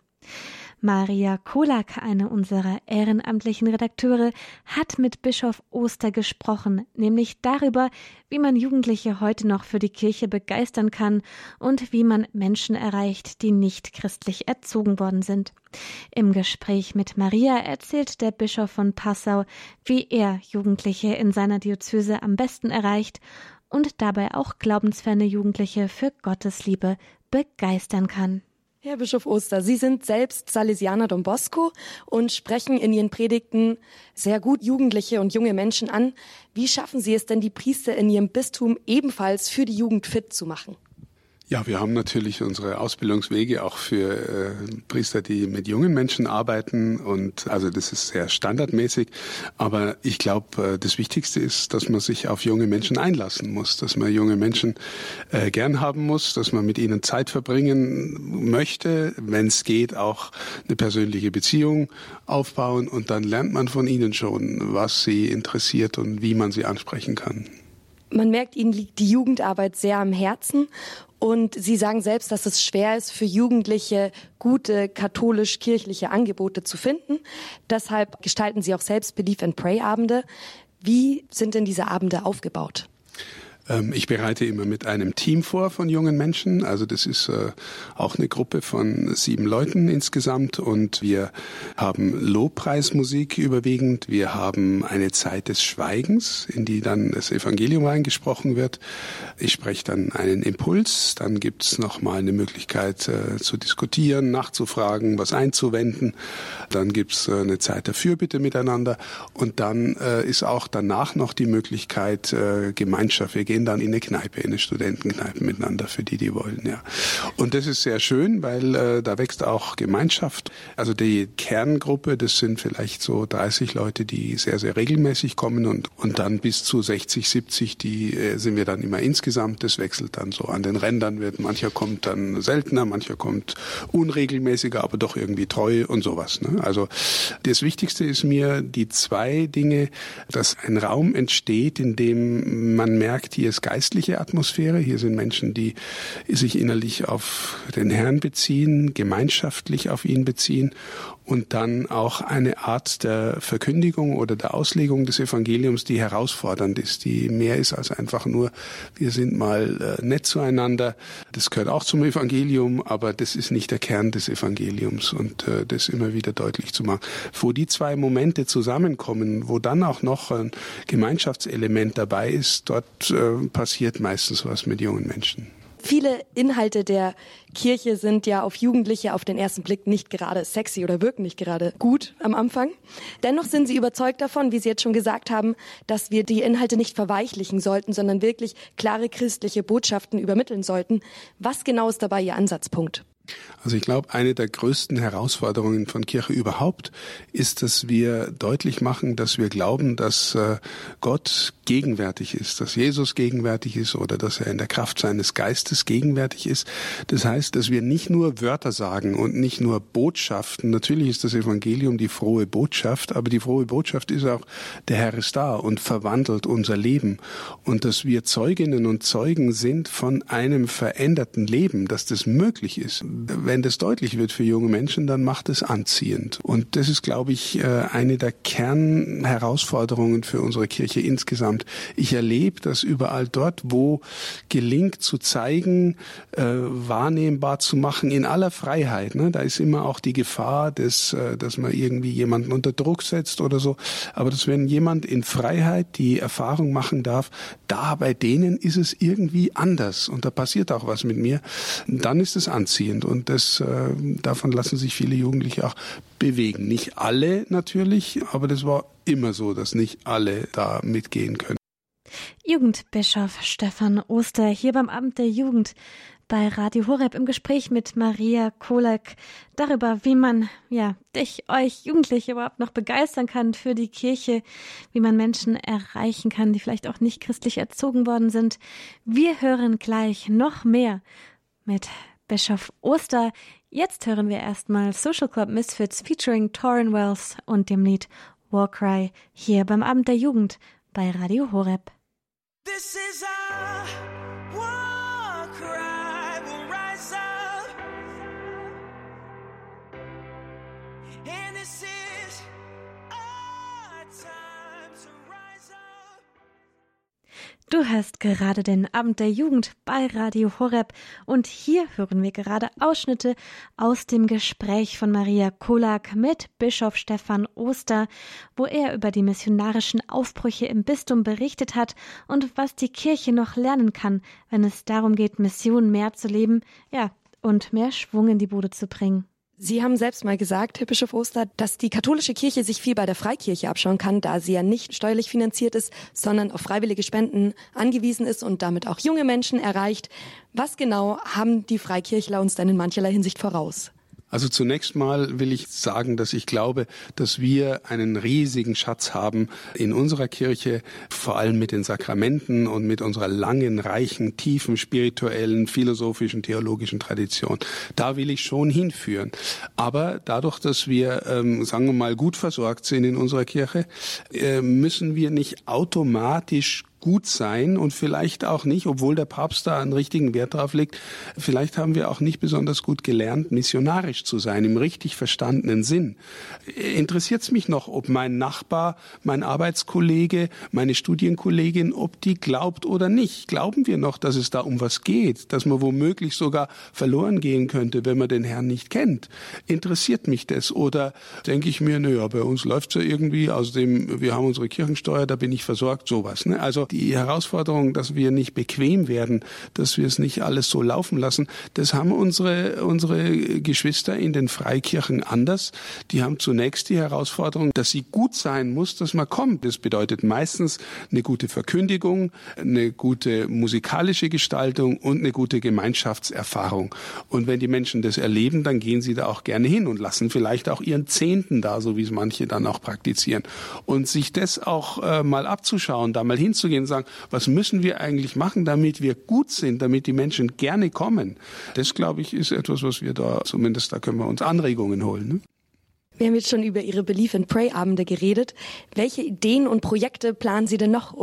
Speaker 1: Maria Kolak, eine unserer ehrenamtlichen Redakteure, hat mit Bischof Oster gesprochen, nämlich darüber, wie man Jugendliche heute noch für die Kirche begeistern kann und wie man Menschen erreicht, die nicht christlich erzogen worden sind. Im Gespräch mit Maria erzählt der Bischof von Passau, wie er Jugendliche in seiner Diözese am besten erreicht und dabei auch glaubensferne Jugendliche für Gottes Liebe begeistern kann.
Speaker 6: Herr Bischof Oster, Sie sind selbst Salesianer Don Bosco und sprechen in Ihren Predigten sehr gut Jugendliche und junge Menschen an. Wie schaffen Sie es denn, die Priester in Ihrem Bistum ebenfalls für die Jugend fit zu machen?
Speaker 7: Ja, wir haben natürlich unsere Ausbildungswege auch für äh, Priester, die mit jungen Menschen arbeiten, und also das ist sehr standardmäßig. Aber ich glaube, äh, das Wichtigste ist, dass man sich auf junge Menschen einlassen muss, dass man junge Menschen äh, gern haben muss, dass man mit ihnen Zeit verbringen möchte, wenn es geht, auch eine persönliche Beziehung aufbauen, und dann lernt man von ihnen schon, was sie interessiert und wie man sie ansprechen kann.
Speaker 6: Man merkt, Ihnen liegt die Jugendarbeit sehr am Herzen. Und Sie sagen selbst, dass es schwer ist, für Jugendliche gute katholisch-kirchliche Angebote zu finden. Deshalb gestalten Sie auch selbst Believe and Pray-Abende. Wie sind denn diese Abende aufgebaut?
Speaker 7: Ich bereite immer mit einem Team vor von jungen Menschen. Also das ist äh, auch eine Gruppe von sieben Leuten insgesamt. Und wir haben Lobpreismusik überwiegend. Wir haben eine Zeit des Schweigens, in die dann das Evangelium reingesprochen wird. Ich spreche dann einen Impuls. Dann gibt es nochmal eine Möglichkeit äh, zu diskutieren, nachzufragen, was einzuwenden. Dann gibt es äh, eine Zeit der Fürbitte miteinander. Und dann äh, ist auch danach noch die Möglichkeit äh, Gemeinschaft. Wir gehen dann in eine Kneipe, in eine Studentenkneipe miteinander, für die, die wollen, ja. Und das ist sehr schön, weil äh, da wächst auch Gemeinschaft. Also die Kerngruppe, das sind vielleicht so dreißig Leute, die sehr, sehr regelmäßig kommen, und und dann bis zu sechzig, siebzig, die äh, sind wir dann immer insgesamt. Das wechselt dann so an den Rändern, wird mancher kommt dann seltener, mancher kommt unregelmäßiger, aber doch irgendwie treu und sowas, ne? Also das Wichtigste ist mir die zwei Dinge, dass ein Raum entsteht, in dem man merkt, hier ist geistliche Atmosphäre, hier sind Menschen, die sich innerlich auf den Herrn beziehen, gemeinschaftlich auf ihn beziehen und dann auch eine Art der Verkündigung oder der Auslegung des Evangeliums, die herausfordernd ist, die mehr ist als einfach nur, wir sind mal äh, nett zueinander. Das gehört auch zum Evangelium, aber das ist nicht der Kern des Evangeliums und äh, das immer wieder deutlich zu machen. Wo die zwei Momente zusammenkommen, wo dann auch noch ein Gemeinschaftselement dabei ist, dort äh, passiert meistens was mit jungen Menschen.
Speaker 6: Viele Inhalte der Kirche sind ja auf Jugendliche auf den ersten Blick nicht gerade sexy oder wirken nicht gerade gut am Anfang. Dennoch sind sie überzeugt davon, wie Sie jetzt schon gesagt haben, dass wir die Inhalte nicht verweichlichen sollten, sondern wirklich klare christliche Botschaften übermitteln sollten. Was genau ist dabei Ihr Ansatzpunkt?
Speaker 7: Also ich glaube, eine der größten Herausforderungen von Kirche überhaupt ist, dass wir deutlich machen, dass wir glauben, dass äh, Gott gegenwärtig ist, dass Jesus gegenwärtig ist oder dass er in der Kraft seines Geistes gegenwärtig ist. Das heißt, dass wir nicht nur Wörter sagen und nicht nur Botschaften. Natürlich ist das Evangelium die frohe Botschaft, aber die frohe Botschaft ist auch, der Herr ist da und verwandelt unser Leben. Und dass wir Zeuginnen und Zeugen sind von einem veränderten Leben, dass das möglich ist. Wenn das deutlich wird für junge Menschen, dann macht es anziehend. Und das ist, glaube ich, eine der Kernherausforderungen für unsere Kirche insgesamt. Ich erlebe, dass überall dort, wo gelingt zu zeigen, äh, wahrnehmbar zu machen, in aller Freiheit, ne, da ist immer auch die Gefahr, dass, äh, dass man irgendwie jemanden unter Druck setzt oder so. Aber dass wenn jemand in Freiheit die Erfahrung machen darf, da bei denen ist es irgendwie anders und da passiert auch was mit mir, dann ist es anziehend. Und das, äh, davon lassen sich viele Jugendliche auch bewegen. Nicht alle natürlich, aber das war immer so, dass nicht alle da mitgehen können.
Speaker 1: Jugendbischof Stefan Oster hier beim Abend der Jugend bei Radio Horeb im Gespräch mit Maria Kolak darüber, wie man ja dich, euch Jugendliche überhaupt noch begeistern kann für die Kirche, wie man Menschen erreichen kann, die vielleicht auch nicht christlich erzogen worden sind. Wir hören gleich noch mehr mit Bischof Oster. Jetzt hören wir erstmal Social Club Misfits featuring Tauren Wells und dem Lied Warcry hier beim Abend der Jugend bei Radio Horeb.
Speaker 8: This is our war cry, we'll rise up, and this is our time to rise up.
Speaker 1: Du hörst gerade den Abend der Jugend bei Radio Horeb und hier hören wir gerade Ausschnitte aus dem Gespräch von Maria Kolak mit Bischof Stefan Oster, wo er über die missionarischen Aufbrüche im Bistum berichtet hat und was die Kirche noch lernen kann, wenn es darum geht, Mission mehr zu leben, ja, und mehr Schwung in die Bude zu bringen.
Speaker 6: Sie haben selbst mal gesagt, Herr Bischof Oster, dass die katholische Kirche sich viel bei der Freikirche abschauen kann, da sie ja nicht steuerlich finanziert ist, sondern auf freiwillige Spenden angewiesen ist und damit auch junge Menschen erreicht. Was genau haben die Freikirchler uns denn in mancherlei Hinsicht voraus?
Speaker 7: Also zunächst mal will ich sagen, dass ich glaube, dass wir einen riesigen Schatz haben in unserer Kirche, vor allem mit den Sakramenten und mit unserer langen, reichen, tiefen, spirituellen, philosophischen, theologischen Tradition. Da will ich schon hinführen. Aber dadurch, dass wir, ähm, sagen wir mal, gut versorgt sind in unserer Kirche, äh, müssen wir nicht automatisch gut sein und vielleicht auch nicht, obwohl der Papst da einen richtigen Wert drauf legt, vielleicht haben wir auch nicht besonders gut gelernt, missionarisch zu sein, im richtig verstandenen Sinn. Interessiert es mich noch, ob mein Nachbar, mein Arbeitskollege, meine Studienkollegin, ob die glaubt oder nicht? Glauben wir noch, dass es da um was geht, dass man womöglich sogar verloren gehen könnte, wenn man den Herrn nicht kennt? Interessiert mich das? Oder denke ich mir, naja, bei uns läuft's ja irgendwie, außerdem, wir haben unsere Kirchensteuer, da bin ich versorgt, sowas, ne? Also die Herausforderung, dass wir nicht bequem werden, dass wir es nicht alles so laufen lassen, das haben unsere, unsere Geschwister in den Freikirchen anders. Die haben zunächst die Herausforderung, dass sie gut sein muss, dass man kommt. Das bedeutet meistens eine gute Verkündigung, eine gute musikalische Gestaltung und eine gute Gemeinschaftserfahrung. Und wenn die Menschen das erleben, dann gehen sie da auch gerne hin und lassen vielleicht auch ihren Zehnten da, so wie es manche dann auch praktizieren. Und sich das auch äh, mal abzuschauen, da mal hinzugehen, sagen, was müssen wir eigentlich machen, damit wir gut sind, damit die Menschen gerne kommen. Das, glaube ich, ist etwas, was wir da, zumindest da können wir uns Anregungen holen. Ne?
Speaker 6: Wir haben jetzt schon über Ihre Believe and Pray Abende geredet. Welche Ideen und Projekte planen Sie denn noch, um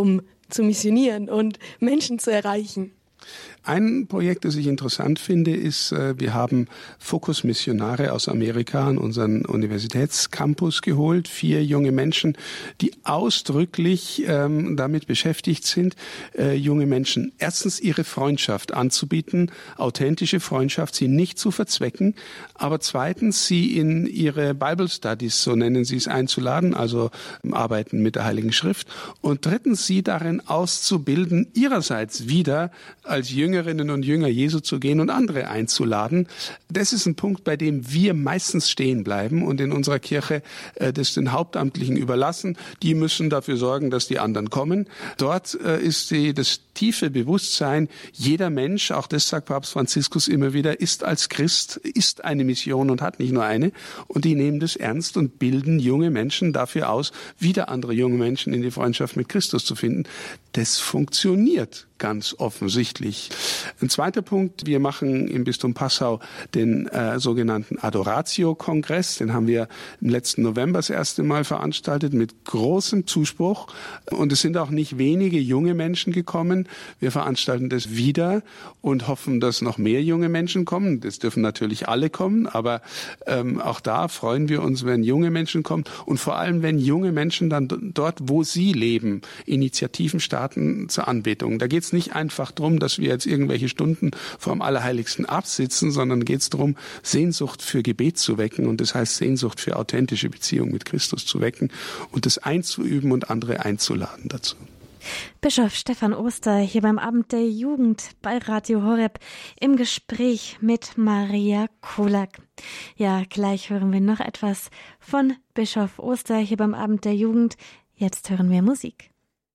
Speaker 6: zu missionieren und Menschen zu erreichen.
Speaker 7: Ein Projekt, das ich interessant finde, ist, wir haben Fokusmissionare aus Amerika an unseren Universitätscampus geholt. Vier junge Menschen, die ausdrücklich ähm, damit beschäftigt sind, äh, junge Menschen erstens ihre Freundschaft anzubieten, authentische Freundschaft, sie nicht zu verzwecken, aber zweitens sie in ihre Bible Studies, so nennen sie es, einzuladen, also arbeiten mit der Heiligen Schrift. Und drittens sie darin auszubilden, ihrerseits wieder als Jüngerinnen und Jünger Jesu zu gehen und andere einzuladen. Das ist ein Punkt, bei dem wir meistens stehen bleiben und in unserer Kirche äh, das den Hauptamtlichen überlassen. Die müssen dafür sorgen, dass die anderen kommen. Dort äh, ist die, das tiefe Bewusstsein, jeder Mensch, auch das sagt Papst Franziskus immer wieder, ist als Christ, ist eine Mission und hat nicht nur eine. Und die nehmen das ernst und bilden junge Menschen dafür aus, wieder andere junge Menschen in die Freundschaft mit Christus zu finden. Das funktioniert ganz offensichtlich. Ein zweiter Punkt, wir machen im Bistum Passau den äh, sogenannten Adoratio-Kongress. Den haben wir im letzten November das erste Mal veranstaltet mit großem Zuspruch. Und es sind auch nicht wenige junge Menschen gekommen. Wir veranstalten das wieder und hoffen, dass noch mehr junge Menschen kommen. Das dürfen natürlich alle kommen, aber ähm, auch da freuen wir uns, wenn junge Menschen kommen und vor allem, wenn junge Menschen dann dort, wo sie leben, Initiativen starten zur Anbetung. Da geht es nicht einfach darum, dass wir jetzt irgendwelche Stunden vor dem Allerheiligsten absitzen, sondern geht es darum, Sehnsucht für Gebet zu wecken und das heißt Sehnsucht für authentische Beziehung mit Christus zu wecken und das einzuüben und andere einzuladen dazu.
Speaker 1: Bischof Stefan Oster hier beim Abend der Jugend bei Radio Horeb im Gespräch mit Maria Kolak. Ja, gleich hören wir noch etwas von Bischof Oster hier beim Abend der Jugend. Jetzt hören wir Musik.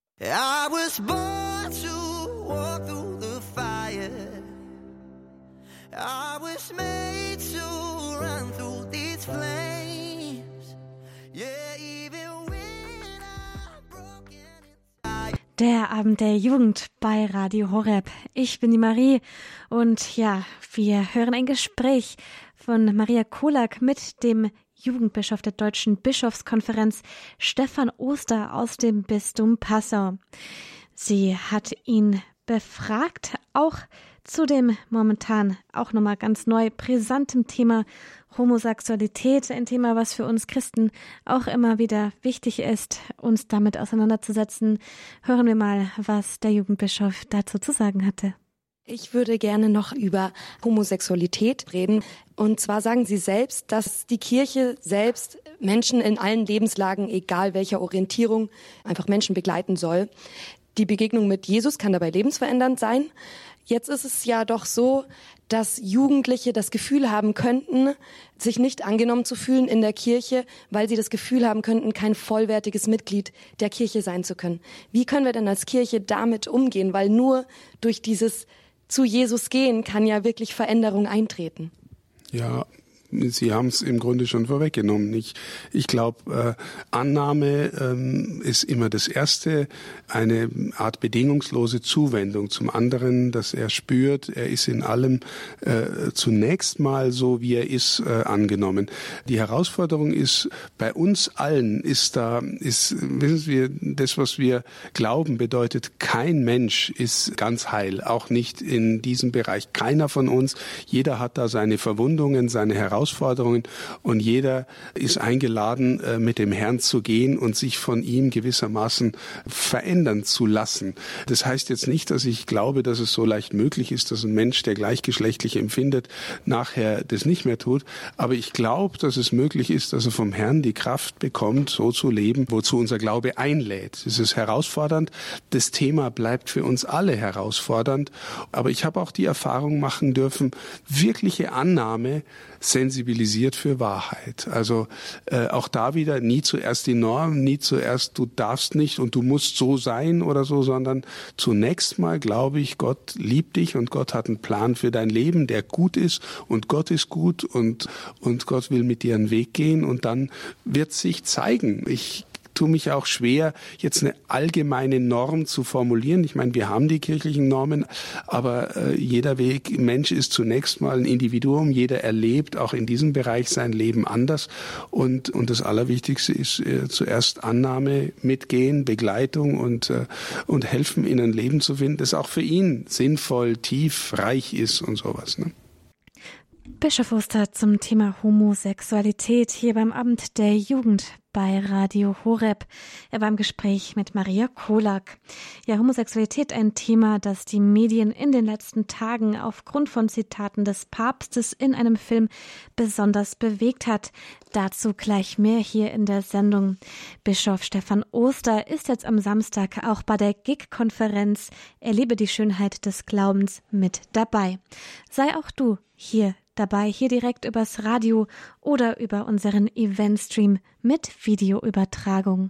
Speaker 8: I was born to walk through the fire. I was made to run through these flames. Yeah, even when I'm broken inside.
Speaker 1: Der Abend der Jugend bei Radio Horeb. Ich bin die Marie und ja, wir hören ein Gespräch von Maria Kolak mit dem Jugendbischof der Deutschen Bischofskonferenz, Stefan Oster aus dem Bistum Passau. Sie hat ihn befragt, auch zu dem momentan auch nochmal ganz neu brisantem Thema Homosexualität, ein Thema, was für uns Christen auch immer wieder wichtig ist, uns damit auseinanderzusetzen. Hören wir mal, was der Jugendbischof dazu zu sagen hatte.
Speaker 6: Ich würde gerne noch über Homosexualität reden. Und zwar sagen Sie selbst, dass die Kirche selbst Menschen in allen Lebenslagen, egal welcher Orientierung, einfach Menschen begleiten soll. Die Begegnung mit Jesus kann dabei lebensverändernd sein. Jetzt ist es ja doch so, dass Jugendliche das Gefühl haben könnten, sich nicht angenommen zu fühlen in der Kirche, weil sie das Gefühl haben könnten, kein vollwertiges Mitglied der Kirche sein zu können. Wie können wir denn als Kirche damit umgehen? Weil nur durch dieses zu Jesus gehen kann ja wirklich Veränderung eintreten.
Speaker 7: Ja, Sie haben es im Grunde schon vorweggenommen. Ich, ich glaube, äh, Annahme ähm, ist immer das Erste, eine Art bedingungslose Zuwendung zum anderen, dass er spürt, er ist in allem äh, zunächst mal so, wie er ist, äh, angenommen. Die Herausforderung ist, bei uns allen ist da, ist, wissen Sie, das, was wir glauben, bedeutet, kein Mensch ist ganz heil, auch nicht in diesem Bereich. Keiner von uns, jeder hat da seine Verwundungen, seine Herausforderungen. Herausforderungen und jeder ist eingeladen, mit dem Herrn zu gehen und sich von ihm gewissermaßen verändern zu lassen. Das heißt jetzt nicht, dass ich glaube, dass es so leicht möglich ist, dass ein Mensch, der gleichgeschlechtlich empfindet, nachher das nicht mehr tut. Aber ich glaube, dass es möglich ist, dass er vom Herrn die Kraft bekommt, so zu leben, wozu unser Glaube einlädt. Es ist herausfordernd. Das Thema bleibt für uns alle herausfordernd. Aber ich habe auch die Erfahrung machen dürfen, wirkliche Annahme sensibilisiert für Wahrheit. Also äh, auch da wieder nie zuerst die Norm, nie zuerst du darfst nicht und du musst so sein oder so, sondern zunächst mal glaube ich, Gott liebt dich und Gott hat einen Plan für dein Leben, der gut ist und Gott ist gut und, und Gott will mit dir einen Weg gehen und dann wird sich zeigen. Ich tue mich auch schwer, jetzt eine allgemeine Norm zu formulieren. Ich meine, wir haben die kirchlichen Normen, aber äh, jeder Weg, Mensch ist zunächst mal ein Individuum, jeder erlebt auch in diesem Bereich sein Leben anders und, und das Allerwichtigste ist äh, zuerst Annahme, Mitgehen, Begleitung und, äh, und helfen, in ein Leben zu finden, das auch für ihn sinnvoll, tief, reich ist und sowas, ne?
Speaker 1: Bischof Oster zum Thema Homosexualität hier beim Abend der Jugend bei Radio Horeb. Er war im Gespräch mit Maria Kolak. Ja, Homosexualität, ein Thema, das die Medien in den letzten Tagen aufgrund von Zitaten des Papstes in einem Film besonders bewegt hat. Dazu gleich mehr hier in der Sendung. Bischof Stefan Oster ist jetzt am Samstag auch bei der G I G-Konferenz Erlebe die Schönheit des Glaubens mit dabei. Sei auch du hier dabei, hier direkt übers Radio oder über unseren Eventstream mit Videoübertragung.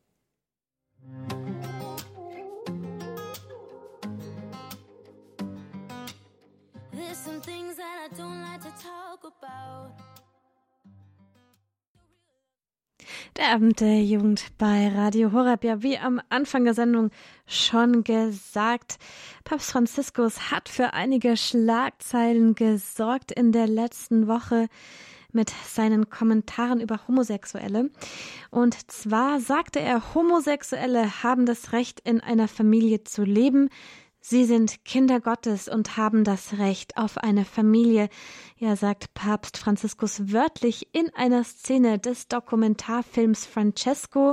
Speaker 9: There's some things that I don't like to talk about.
Speaker 1: Der Abend der Jugend bei Radio Horeb. Ja, wie am Anfang der Sendung schon gesagt, Papst Franziskus hat für einige Schlagzeilen gesorgt in der letzten Woche mit seinen Kommentaren über Homosexuelle. Und zwar sagte er, Homosexuelle haben das Recht, in einer Familie zu leben. Sie sind Kinder Gottes und haben das Recht auf eine Familie, ja, sagt Papst Franziskus wörtlich in einer Szene des Dokumentarfilms Francesco.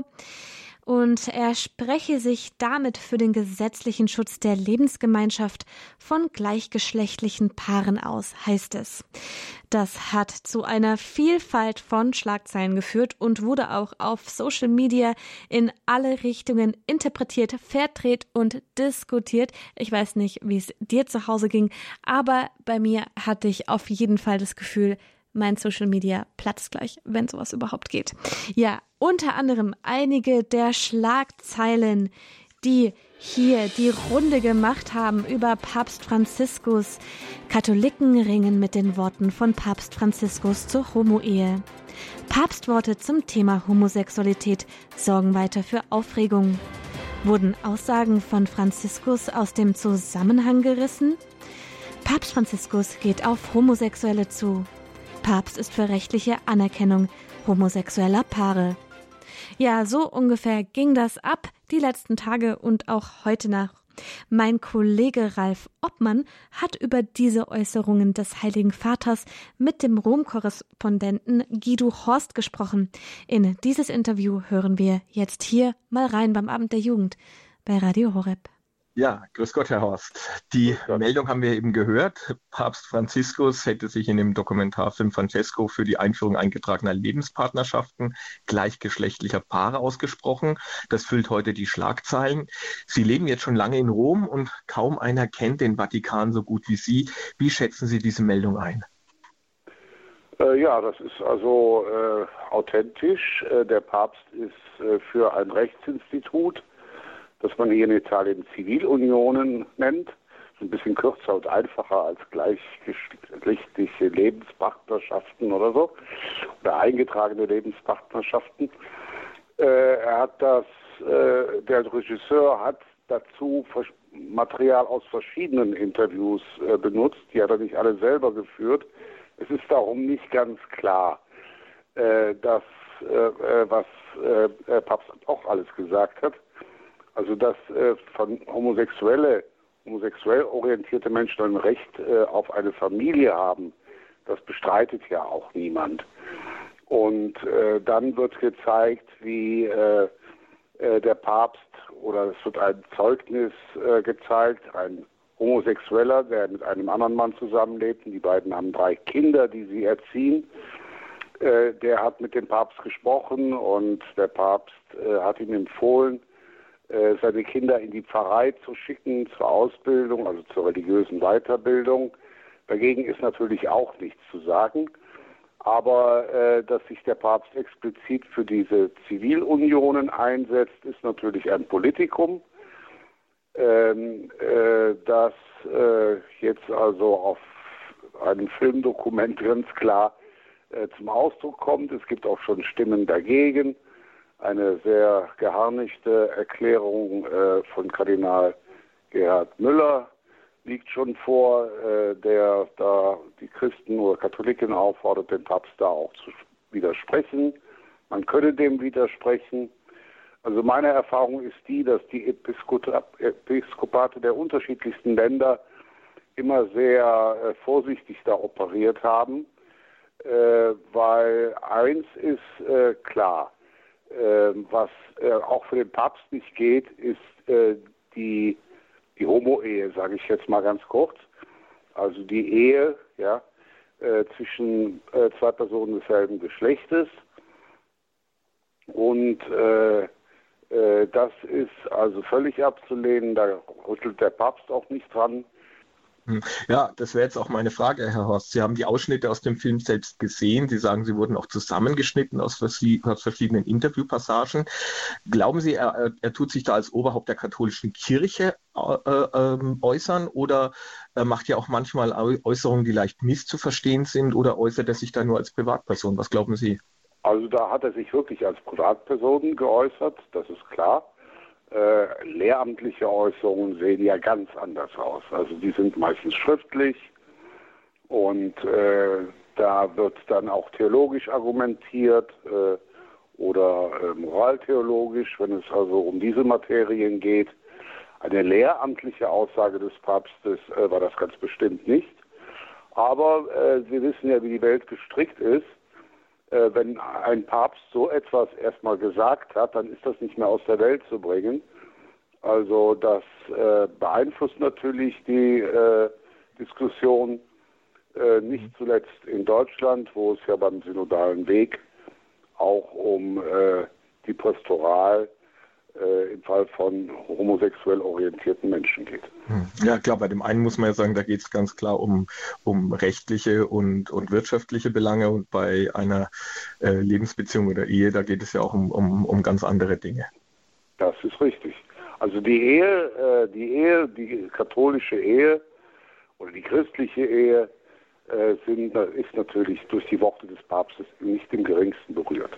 Speaker 1: Und er spreche sich damit für den gesetzlichen Schutz der Lebensgemeinschaft von gleichgeschlechtlichen Paaren aus, heißt es. Das hat zu einer Vielfalt von Schlagzeilen geführt und wurde auch auf Social Media in alle Richtungen interpretiert, verdreht und diskutiert. Ich weiß nicht, wie es dir zu Hause ging, aber bei mir hatte ich auf jeden Fall das Gefühl, mein Social Media platzt gleich, wenn sowas überhaupt geht. Ja, unter anderem einige der Schlagzeilen, die hier die Runde gemacht haben über Papst Franziskus. Katholiken ringen mit den Worten von Papst Franziskus zur Homo-Ehe. Papstworte zum Thema Homosexualität sorgen weiter für Aufregung. Wurden Aussagen von Franziskus aus dem Zusammenhang gerissen? Papst Franziskus geht auf Homosexuelle zu. Papst ist für rechtliche Anerkennung homosexueller Paare. Ja, so ungefähr ging das ab, die letzten Tage und auch heute nach. Mein Kollege Ralf Obmann hat über diese Äußerungen des Heiligen Vaters mit dem Rom-Korrespondenten Guido Horst gesprochen. In dieses Interview hören wir jetzt hier mal rein beim Abend der Jugend bei Radio Horeb.
Speaker 10: Ja, grüß Gott, Herr Horst. Die Meldung haben wir eben gehört. Papst Franziskus hätte sich in dem Dokumentarfilm Francesco für die Einführung eingetragener Lebenspartnerschaften gleichgeschlechtlicher Paare ausgesprochen. Das füllt heute die Schlagzeilen. Sie leben jetzt schon lange in Rom und kaum einer kennt den Vatikan so gut wie Sie. Wie schätzen Sie diese Meldung ein?
Speaker 11: Äh, ja, das ist also äh, authentisch. Äh, der Papst ist äh, für ein Rechtsinstitut, das man hier in Italien Zivilunionen nennt, ein bisschen kürzer und einfacher als gleichgeschlechtliche Lebenspartnerschaften oder so, oder eingetragene Lebenspartnerschaften. Äh, er hat das, äh, der Regisseur hat dazu Material aus verschiedenen Interviews äh, benutzt, die hat er nicht alle selber geführt. Es ist darum nicht ganz klar, äh, dass, äh, was äh, Papst auch alles gesagt hat. Also dass äh, von homosexuelle, homosexuell orientierte Menschen ein Recht äh, auf eine Familie haben, das bestreitet ja auch niemand. Und äh, dann wird gezeigt, wie äh, äh, der Papst, oder es wird ein Zeugnis äh, gezeigt, ein Homosexueller, der mit einem anderen Mann zusammenlebt, und die beiden haben drei Kinder, die sie erziehen. Äh, der hat mit dem Papst gesprochen und der Papst äh, hat ihm empfohlen, seine Kinder in die Pfarrei zu schicken, zur Ausbildung, also zur religiösen Weiterbildung. Dagegen ist natürlich auch nichts zu sagen. Aber äh, dass sich der Papst explizit für diese Zivilunionen einsetzt, ist natürlich ein Politikum. Ähm, äh, das äh, jetzt also auf einem Filmdokument ganz klar äh, zum Ausdruck kommt. Es gibt auch schon Stimmen dagegen. Eine sehr geharnischte Erklärung äh, von Kardinal Gerhard Müller liegt schon vor, äh, der da die Christen oder Katholiken auffordert, den Papst da auch zu widersprechen. Man könne dem widersprechen. Also meine Erfahrung ist die, dass die Episkopate der unterschiedlichsten Länder immer sehr äh, vorsichtig da operiert haben, äh, weil eins ist äh, klar, äh, was äh, auch für den Papst nicht geht, ist äh, die Die Homo-Ehe, sage ich jetzt mal ganz kurz. Also die Ehe ja, äh, zwischen äh, zwei Personen desselben Geschlechtes. Und äh, äh, das ist also völlig abzulehnen. Da rüttelt der Papst auch nicht dran.
Speaker 10: Ja, das wäre jetzt auch meine Frage, Herr Horst. Sie haben die Ausschnitte aus dem Film selbst gesehen. Sie sagen, sie wurden auch zusammengeschnitten aus, vers- aus verschiedenen Interviewpassagen. Glauben Sie, er, er tut sich da als Oberhaupt der katholischen Kirche äh, äh, äußern oder er macht ja auch manchmal Äußerungen, die leicht misszuverstehen sind, oder äußert er sich da nur als Privatperson? Was glauben Sie?
Speaker 11: Also da hat er sich wirklich als Privatperson geäußert, das ist klar. Äh, lehramtliche Äußerungen sehen ja ganz anders aus. Also die sind meistens schriftlich und äh, da wird dann auch theologisch argumentiert äh, oder äh, moraltheologisch, wenn es also um diese Materien geht. Eine lehramtliche Aussage des Papstes äh, war das ganz bestimmt nicht. Aber äh, Sie wissen ja, wie die Welt gestrickt ist. Äh, wenn ein Papst so etwas erstmal gesagt hat, dann ist das nicht mehr aus der Welt zu bringen. Also das äh, beeinflusst natürlich die äh, Diskussion, äh, nicht zuletzt in Deutschland, wo es ja beim synodalen Weg auch um äh, die Pastoral äh, im Fall von homosexuell orientierten Menschen geht.
Speaker 10: Ja klar, bei dem einen muss man ja sagen, da geht es ganz klar um, um rechtliche und, und wirtschaftliche Belange, und bei einer äh, Lebensbeziehung oder Ehe, da geht es ja auch um, um, um ganz andere Dinge.
Speaker 11: Das ist richtig. Also die Ehe, äh, die Ehe, die katholische Ehe oder die christliche Ehe äh, sind, ist natürlich durch die Worte des Papstes nicht im geringsten berührt.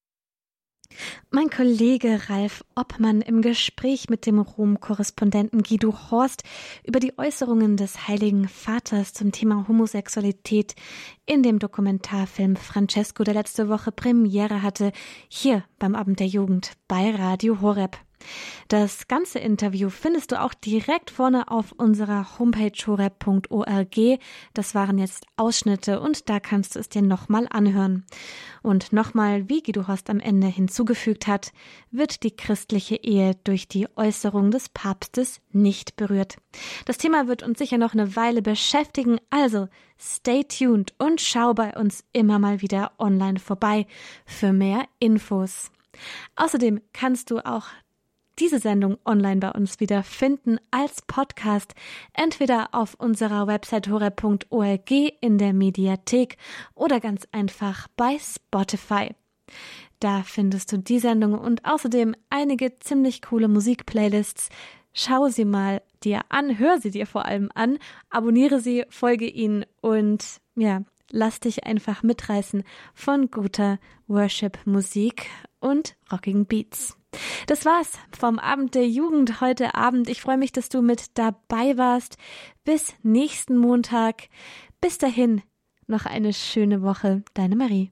Speaker 1: Mein Kollege Ralf Oppmann im Gespräch mit dem Rom-Korrespondenten Guido Horst über die Äußerungen des Heiligen Vaters zum Thema Homosexualität in dem Dokumentarfilm Francesco, der letzte Woche Premiere hatte, hier beim Abend der Jugend bei Radio Horeb. Das ganze Interview findest du auch direkt vorne auf unserer Homepage horeb punkt org. Das waren jetzt Ausschnitte und da kannst du es dir nochmal anhören. Und nochmal, wie Guido Horst am Ende hinzugefügt hat, wird die christliche Ehe durch die Äußerung des Papstes nicht berührt. Das Thema wird uns sicher noch eine Weile beschäftigen, also stay tuned und schau bei uns immer mal wieder online vorbei für mehr Infos. Außerdem kannst du auch diese Sendung online bei uns wieder finden als Podcast, entweder auf unserer Website horeb punkt org in der Mediathek oder ganz einfach bei Spotify. Da findest du die Sendung und außerdem einige ziemlich coole Musikplaylists. Schau sie mal dir an, hör sie dir vor allem an, abonniere sie, folge ihnen und ja, lass dich einfach mitreißen von guter Worship-Musik und rockigen Beats. Das war's vom Abend der Jugend heute Abend. Ich freue mich, dass du mit dabei warst. Bis nächsten Montag. Bis dahin noch eine schöne Woche. Deine Marie.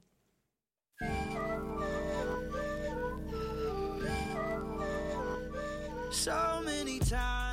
Speaker 8: So many times